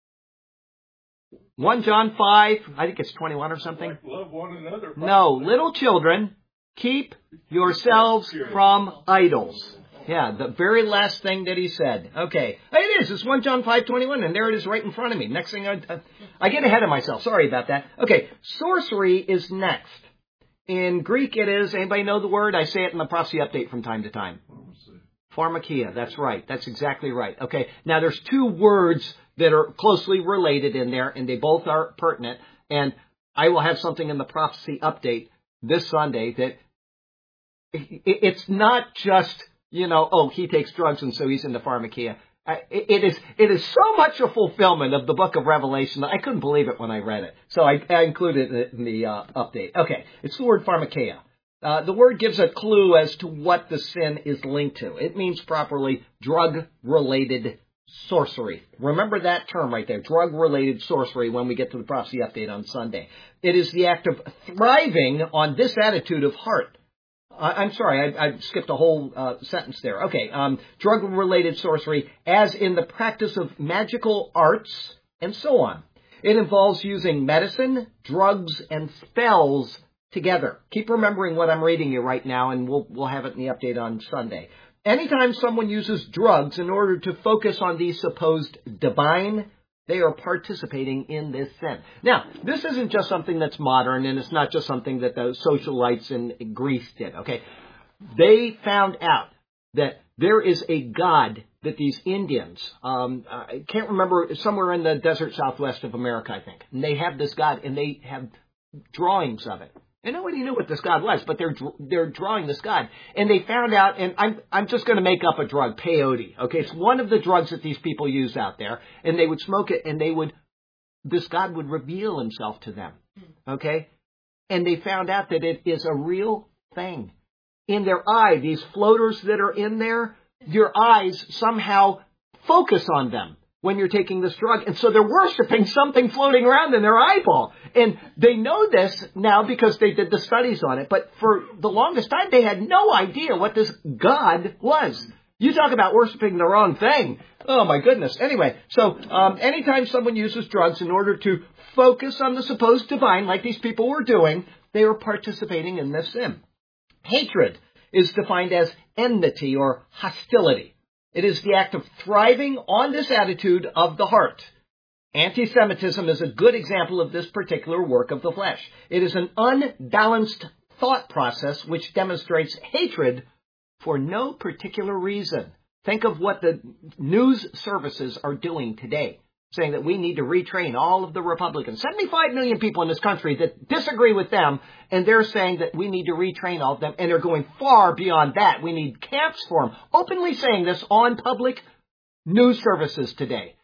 1 John 5, I think it's 21 or something. Like love one another. No, little children, keep yourselves from idols. Yeah, the very last thing that he said. Okay, it is. It's 1 John 5:21, and there it is right in front of me. Next thing I get ahead of myself. Sorry about that. Okay, sorcery is next. In Greek it is, anybody know the word? I say it in the prophecy update from time to time. Pharmakia, that's right. That's exactly right. Okay, now there's 2 words that are closely related in there, and they both are pertinent. And I will have something in the prophecy update this Sunday that it's not just, he takes drugs and so he's into pharmakia. It is so much a fulfillment of the book of Revelation that I couldn't believe it when I read it. So I included it in the update. Okay, it's the word pharmakia. The word gives a clue as to what the sin is linked to. It means properly drug-related sorcery. Remember that term right there, drug-related sorcery, when we get to the prophecy update on Sunday. It is the act of thriving on this attitude of heart. I'm sorry, I skipped a whole sentence there. Okay, drug-related sorcery, as in the practice of magical arts and so on. It involves using medicine, drugs, and spells together. Keep remembering what I'm reading you right now, and we'll have it in the update on Sunday. Anytime someone uses drugs in order to focus on the supposed divine, they are participating in this sin. Now, this isn't just something that's modern, and it's not just something that the socialites in Greece did, okay? They found out that there is a god that these Indians, I can't remember, somewhere in the desert southwest of America, I think, and they have this god, and they have drawings of it. And nobody knew what this god was, but they're drawing this god. And they found out, and I'm just going to make up a drug, peyote. Okay, it's one of the drugs that these people use out there. And they would smoke it, and this god would reveal himself to them. Okay? And they found out that it is a real thing. In their eye, these floaters that are in there, your eyes somehow focus on them when you're taking this drug. And so they're worshiping something floating around in their eyeball. And they know this now because they did the studies on it. But for the longest time, they had no idea what this God was. You talk about worshiping the wrong thing. Oh, my goodness. Anyway, so anytime someone uses drugs in order to focus on the supposed divine, like these people were doing, they are participating in this sin. Hatred is defined as enmity or hostility. It is the act of thriving on this attitude of the heart. Anti-Semitism is a good example of this particular work of the flesh. It is an unbalanced thought process which demonstrates hatred for no particular reason. Think of what the news services are doing today, saying that we need to retrain all of the Republicans. 75 million people in this country that disagree with them, and they're saying that we need to retrain all of them, and they're going far beyond that. We need camps for them. Openly saying this on public news services today.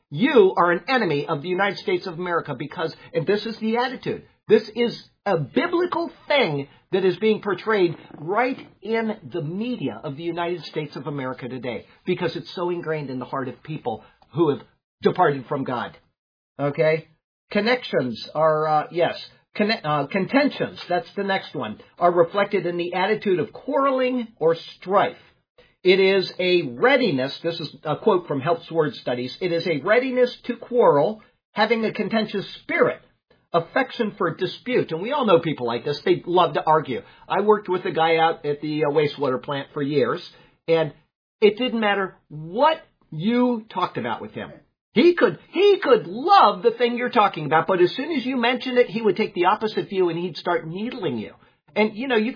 You are an enemy of the United States of America because, and this is the attitude, this is a biblical thing that is being portrayed right in the media of the United States of America today because it's so ingrained in the heart of people who have departed from God. Okay? Connections are, contentions, that's the next one, are reflected in the attitude of quarreling or strife. It is a readiness, this is a quote from Helps Word Studies, it is a readiness to quarrel, having a contentious spirit, affection for dispute. And we all know people like this. They love to argue. I worked with a guy out at the wastewater plant for years, and it didn't matter what you talked about with him. He could love the thing you're talking about, but as soon as you mentioned it, he would take the opposite view and he'd start needling you. And,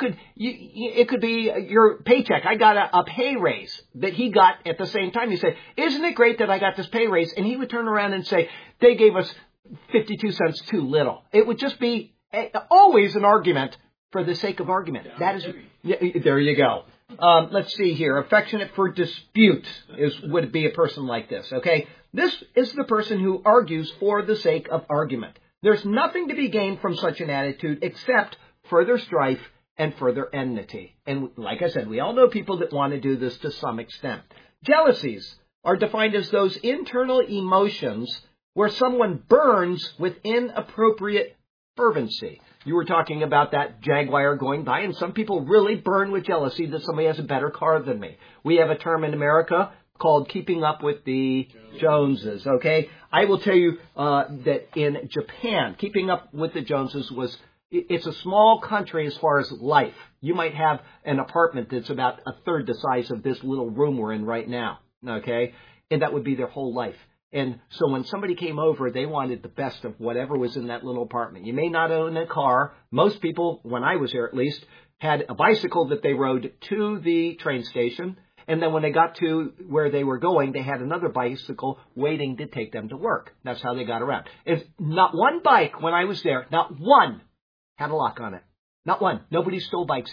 it could be your paycheck. I got a pay raise that he got at the same time. You say, isn't it great that I got this pay raise? And he would turn around and say, they gave us 52 cents too little. It would just be always an argument for the sake of argument. That is, there you go. Let's see here. Affectionate for dispute would be a person like this. Okay. This is the person who argues for the sake of argument. There's nothing to be gained from such an attitude except further strife and further enmity. And like I said, we all know people that want to do this to some extent. Jealousies are defined as those internal emotions where someone burns with inappropriate fervency. You were talking about that Jaguar going by, and some people really burn with jealousy that somebody has a better car than me. We have a term in America called keeping up with the Joneses, okay? I will tell you that in Japan, keeping up with the Joneses it's a small country as far as life. You might have an apartment that's about a third the size of this little room we're in right now, okay? And that would be their whole life. And so when somebody came over, they wanted the best of whatever was in that little apartment. You may not own a car. Most people, when I was there at least, had a bicycle that they rode to the train station. And then when they got to where they were going, they had another bicycle waiting to take them to work. That's how they got around. If not one bike when I was there, not one had a lock on it. Not one. Nobody stole bikes.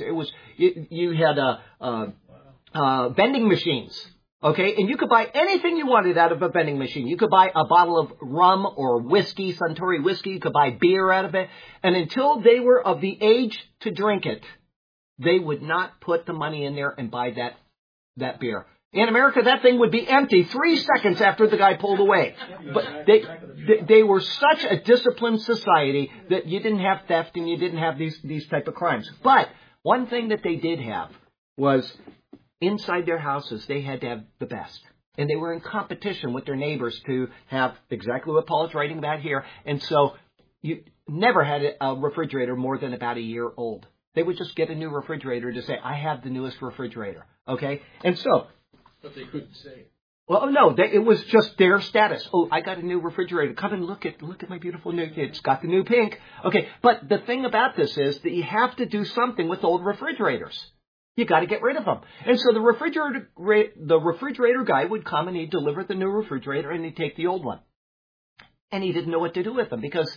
You had vending machines. Okay, and you could buy anything you wanted out of a vending machine. You could buy a bottle of rum or whiskey, Suntory whiskey. You could buy beer out of it. And until they were of the age to drink it, they would not put the money in there and buy that beer. In America, that thing would be empty 3 seconds after the guy pulled away. But they were such a disciplined society that you didn't have theft and you didn't have these type of crimes. But one thing that they did have was inside their houses, they had to have the best. And they were in competition with their neighbors to have exactly what Paul is writing about here. And so you never had a refrigerator more than about a year old. They would just get a new refrigerator to say, I have the newest refrigerator. Okay? And so... But they couldn't say it. Well, no, it was just their status. Oh, I got a new refrigerator. Come and look at my beautiful new, it's got the new pink. Okay, but the thing about this is that you have to do something with old refrigerators. You got to get rid of them. And so the refrigerator guy would come and he'd deliver the new refrigerator and he'd take the old one. And he didn't know what to do with them because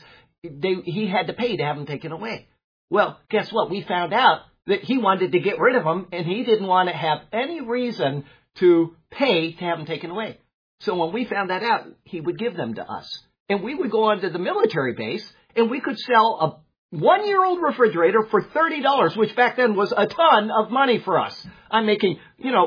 he had to pay to have them taken away. Well, guess what? We found out that he wanted to get rid of them and he didn't want to have any reason to pay to have them taken away. So when we found that out, he would give them to us. And we would go onto the military base and we could sell a 1-year-old refrigerator for $30, which back then was a ton of money for us. I'm making,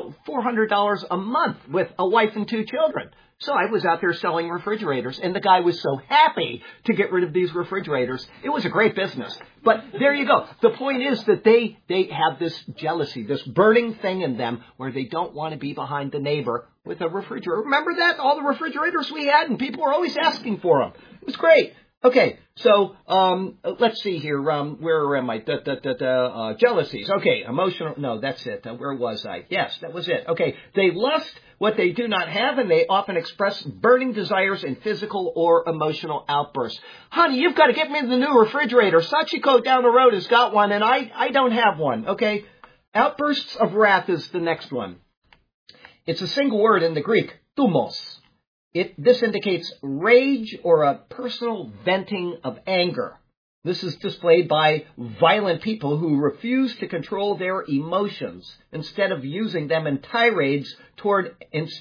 $400 a month with a wife and 2 children. So I was out there selling refrigerators, and the guy was so happy to get rid of these refrigerators. It was a great business. But there you go. The point is that they have this jealousy, this burning thing in them where they don't want to be behind the neighbor with a refrigerator. Remember that? All the refrigerators we had, and people were always asking for them. It was great. Okay, so let's see here. Where am I? Jealousies. Okay, emotional. No, that's it. Where was I? Yes, that was it. Okay, they lust what they do not have, and they often express burning desires in physical or emotional outbursts. Honey, you've got to get me the new refrigerator. Sachiko down the road has got one, and I don't have one. Okay, outbursts of wrath is the next one. It's a single word in the Greek, thumos. This indicates rage or a personal venting of anger. This is displayed by violent people who refuse to control their emotions. Instead, they use them in tirades towards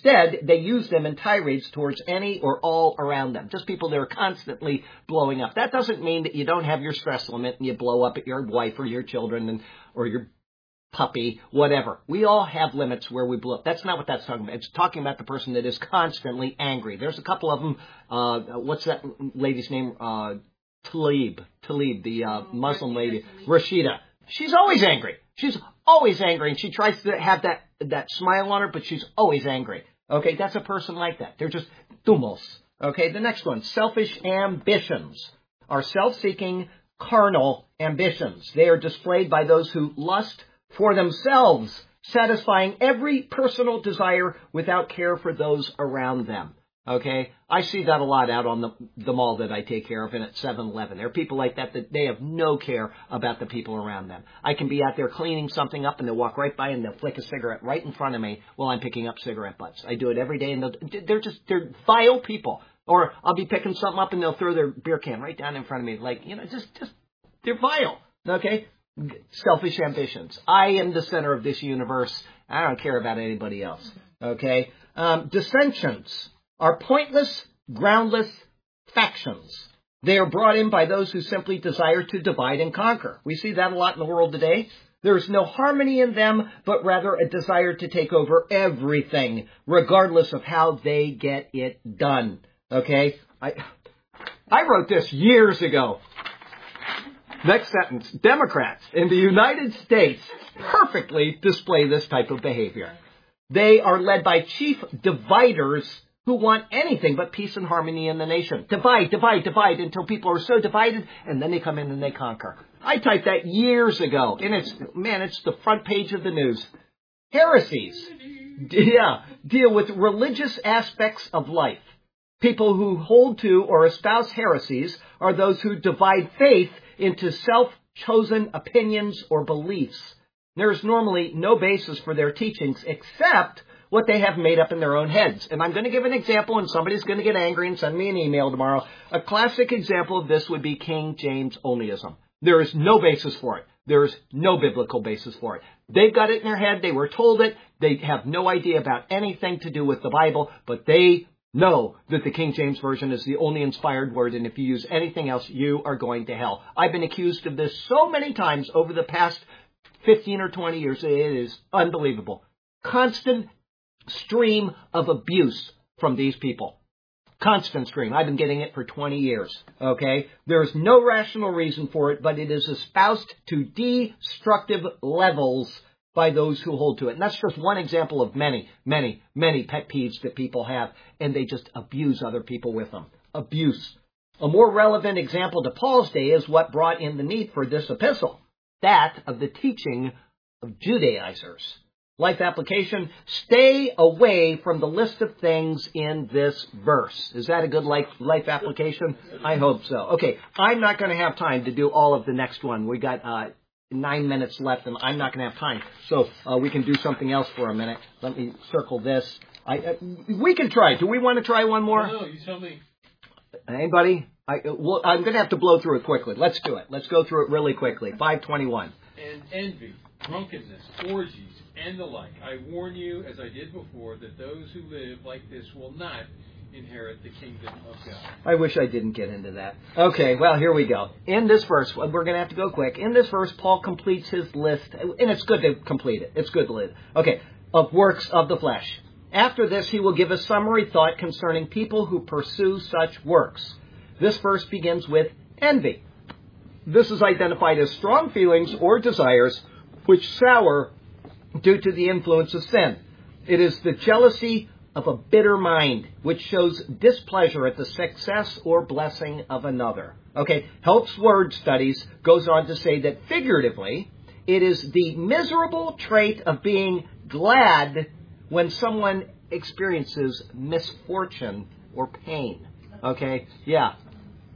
any or all around them. Just people that are constantly blowing up. That doesn't mean that you don't have your stress limit and you blow up at your wife or your children or your puppy, whatever. We all have limits where we blow up. That's not what that's talking about. It's talking about the person that is constantly angry. There's a couple of them. What's that lady's name? Talib, the Muslim lady, Rashida. She's always angry. She's always angry, and she tries to have that smile on her, but she's always angry. Okay, that's a person like that. They're just thumos. Okay, the next one, selfish ambitions are self-seeking, carnal ambitions. They are displayed by those who lust for themselves, satisfying every personal desire without care for those around them. Okay, I see that a lot out on the mall that I take care of and at 7-Eleven. There are people like that they have no care about the people around them. I can be out there cleaning something up and they'll walk right by and they'll flick a cigarette right in front of me while I'm picking up cigarette butts. I do it every day, and they're vile people. Or I'll be picking something up and they'll throw their beer can right down in front of me. Like, just they're vile. Okay, selfish ambitions. I am the center of this universe. I don't care about anybody else. Okay, dissensions are pointless, groundless factions. They are brought in by those who simply desire to divide and conquer. We see that a lot in the world today. There is no harmony in them, but rather a desire to take over everything, regardless of how they get it done. Okay? I wrote this years ago. Next sentence. Democrats in the United States perfectly display this type of behavior. They are led by chief dividers who want anything but peace and harmony in the nation. Divide until people are so divided, and then they come in and they conquer. I typed that years ago, and it's the front page of the news. Heresies, deal with religious aspects of life. People who hold to or espouse heresies are those who divide faith into self-chosen opinions or beliefs. There is normally no basis for their teachings except what they have made up in their own heads. And I'm going to give an example, and somebody's going to get angry and send me an email tomorrow. A classic example of this would be King James Onlyism. There is no basis for it. There is no biblical basis for it. They've got it in their head. They were told it. They have no idea about anything to do with the Bible, but they know that the King James Version is the only inspired word, and if you use anything else, you are going to hell. I've been accused of this so many times over the past 15 or 20 years. It is unbelievable. Constant stream of abuse from these people. Constant stream. I've been getting it for 20 years. Okay? There's no rational reason for it, but it is espoused to destructive levels by those who hold to it. And that's just one example of many, many, many pet peeves that people have, and they just abuse other people with them. Abuse. A more relevant example to Paul's day is what brought in the need for this epistle. That of the teaching of Judaizers. Life application, stay away from the list of things in this verse. Is that a good life application? I hope so. Okay, I'm not going to have time to do all of the next one. We got 9 minutes left, and I'm not going to have time. So we can do something else for a minute. Let me circle this. We can try. Do we want to try one more? No, you tell me. Anybody? I'm going to have to blow through it quickly. Let's do it. Let's go through it really quickly. 5:21. And envy, drunkenness, orgies, and the like. I warn you, as I did before, that those who live like this will not inherit the kingdom of God. I wish I didn't get into that. Okay, well, here we go. In this verse, we're going to have to go quick. In this verse, Paul completes his list, and it's good to complete it. It's good to live. Okay, of works of the flesh. After this, he will give a summary thought concerning people who pursue such works. This verse begins with envy. This is identified as strong feelings or desires which sour due to the influence of sin. It is the jealousy of a bitter mind which shows displeasure at the success or blessing of another. Okay, Helps Word Studies goes on to say that figuratively, it is the miserable trait of being glad when someone experiences misfortune or pain. Okay, yeah,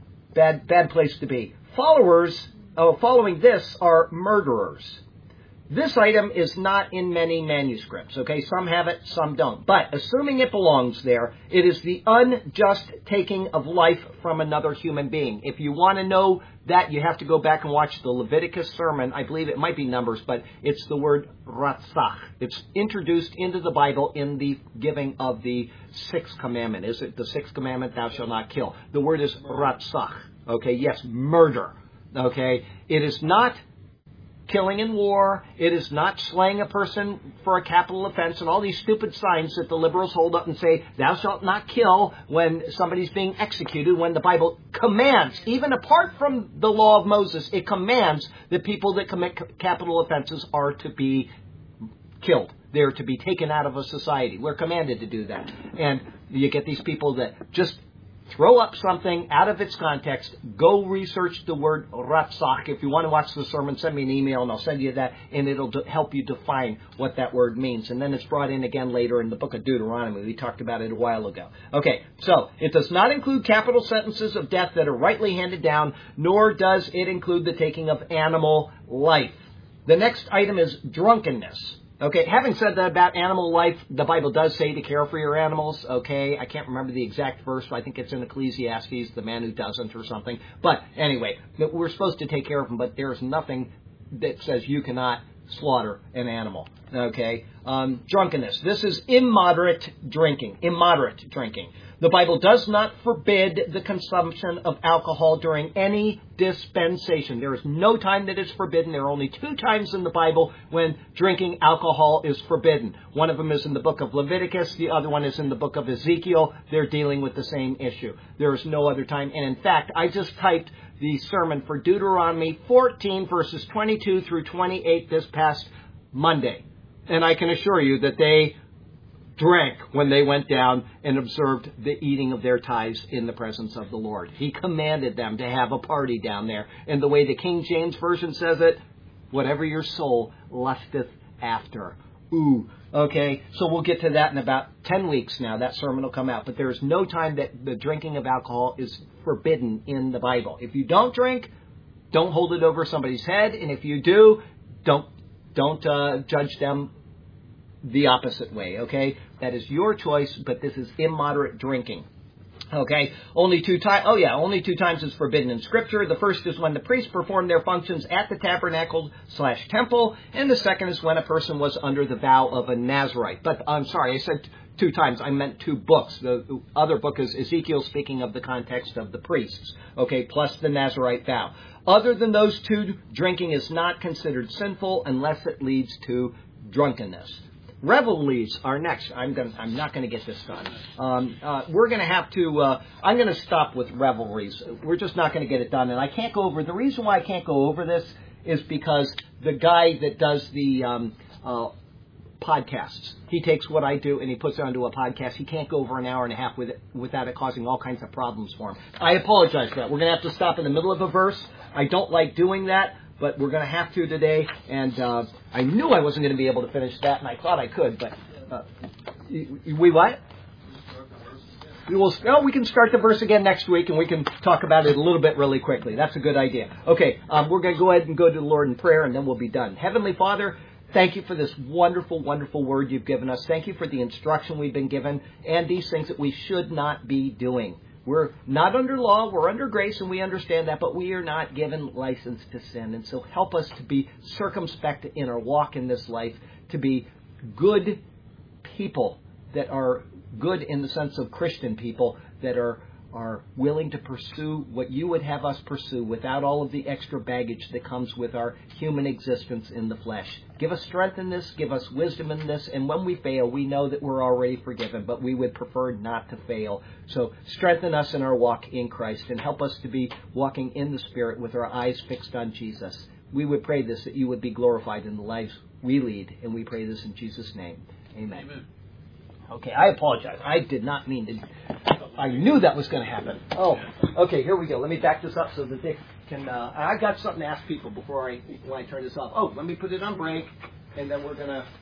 bad place to be. Following this are murderers. This item is not in many manuscripts, okay? Some have it, some don't. But assuming it belongs there, it is the unjust taking of life from another human being. If you want to know that, you have to go back and watch the Leviticus sermon. I believe it might be Numbers, but it's the word ratzach. It's introduced into the Bible in the giving of the sixth commandment. Is it the sixth commandment, thou shalt not kill? The word is ratzach, okay? Yes, murder, okay? It is not killing in war. It is not slaying a person for a capital offense and all these stupid signs that the liberals hold up and say, thou shalt not kill when somebody's being executed, when the Bible commands, even apart from the law of Moses, it commands that people that commit capital offenses are to be killed. They're to be taken out of a society. We're commanded to do that. And you get these people that just throw up something out of its context. Go research the word ratzach. If you want to watch the sermon, send me an email and I'll send you that, and it'll help you define what that word means. And then it's brought in again later in the book of Deuteronomy. We talked about it a while ago. Okay, so it does not include capital sentences of death that are rightly handed down, nor does it include the taking of animal life. The next item is drunkenness. Okay, having said that about animal life, the Bible does say to care for your animals, okay? I can't remember the exact verse, but I think it's in Ecclesiastes, the man who doesn't or something. But anyway, we're supposed to take care of them, but there's nothing that says you cannot slaughter an animal, okay? Drunkenness. This is immoderate drinking. The Bible does not forbid the consumption of alcohol during any dispensation. There is no time that it's forbidden. There are only 2 times in the Bible when drinking alcohol is forbidden. One of them is in the book of Leviticus. The other one is in the book of Ezekiel. They're dealing with the same issue. There is no other time. And in fact, I just typed the sermon for Deuteronomy 14, verses 22 through 28 this past Monday. And I can assure you that they drank when they went down and observed the eating of their tithes in the presence of the Lord. He commanded them to have a party down there. And the way the King James Version says it, whatever your soul lusteth after. Ooh. Okay, so we'll get to that in about 10 weeks now. That sermon will come out. But there is no time that the drinking of alcohol is forbidden in the Bible. If you don't drink, don't hold it over somebody's head. And if you do, don't judge them the opposite way, okay? That is your choice, but this is immoderate drinking. Okay, only 2 times is forbidden in Scripture. The first is when the priests performed their functions at the tabernacle/temple, and the second is when a person was under the vow of a Nazirite. But I'm sorry, I said 2 times. I meant 2 books. The other book is Ezekiel, speaking of the context of the priests, okay, plus the Nazirite vow. Other than those 2, drinking is not considered sinful unless it leads to drunkenness. Revelries are next. I'm not going to get this done. We're going to have to. I'm going to stop with revelries. We're just not going to get it done, and I can't go over. The reason why I can't go over this is because the guy that does the podcasts, he takes what I do and he puts it onto a podcast. He can't go over an hour and a half with it without it causing all kinds of problems for him. I apologize for that. We're going to have to stop in the middle of a verse. I don't like doing that, but we're going to have to today, and I knew I wasn't going to be able to finish that, and I thought I could, but we what? We can start the verse again next week, and we can talk about it a little bit really quickly. That's a good idea. Okay, we're going to go ahead and go to the Lord in prayer, and then we'll be done. Heavenly Father, thank you for this wonderful, wonderful word you've given us. Thank you for the instruction we've been given, and these things that we should not be doing. We're not under law, we're under grace, and we understand that, but we are not given license to sin. And so help us to be circumspect in our walk in this life, to be good people that are good in the sense of Christian people that are willing to pursue what you would have us pursue without all of the extra baggage that comes with our human existence in the flesh. Give us strength in this, give us wisdom in this, and when we fail, we know that we're already forgiven, but we would prefer not to fail. So strengthen us in our walk in Christ and help us to be walking in the Spirit with our eyes fixed on Jesus. We would pray this, that you would be glorified in the lives we lead, and we pray this in Jesus' name. Amen. Amen. Okay, I apologize. I did not mean to. I knew that was going to happen. Oh, okay, here we go. Let me back this up so that Dick can... I got something to ask people when I turn this off. Oh, let me put it on break, and then we're going to...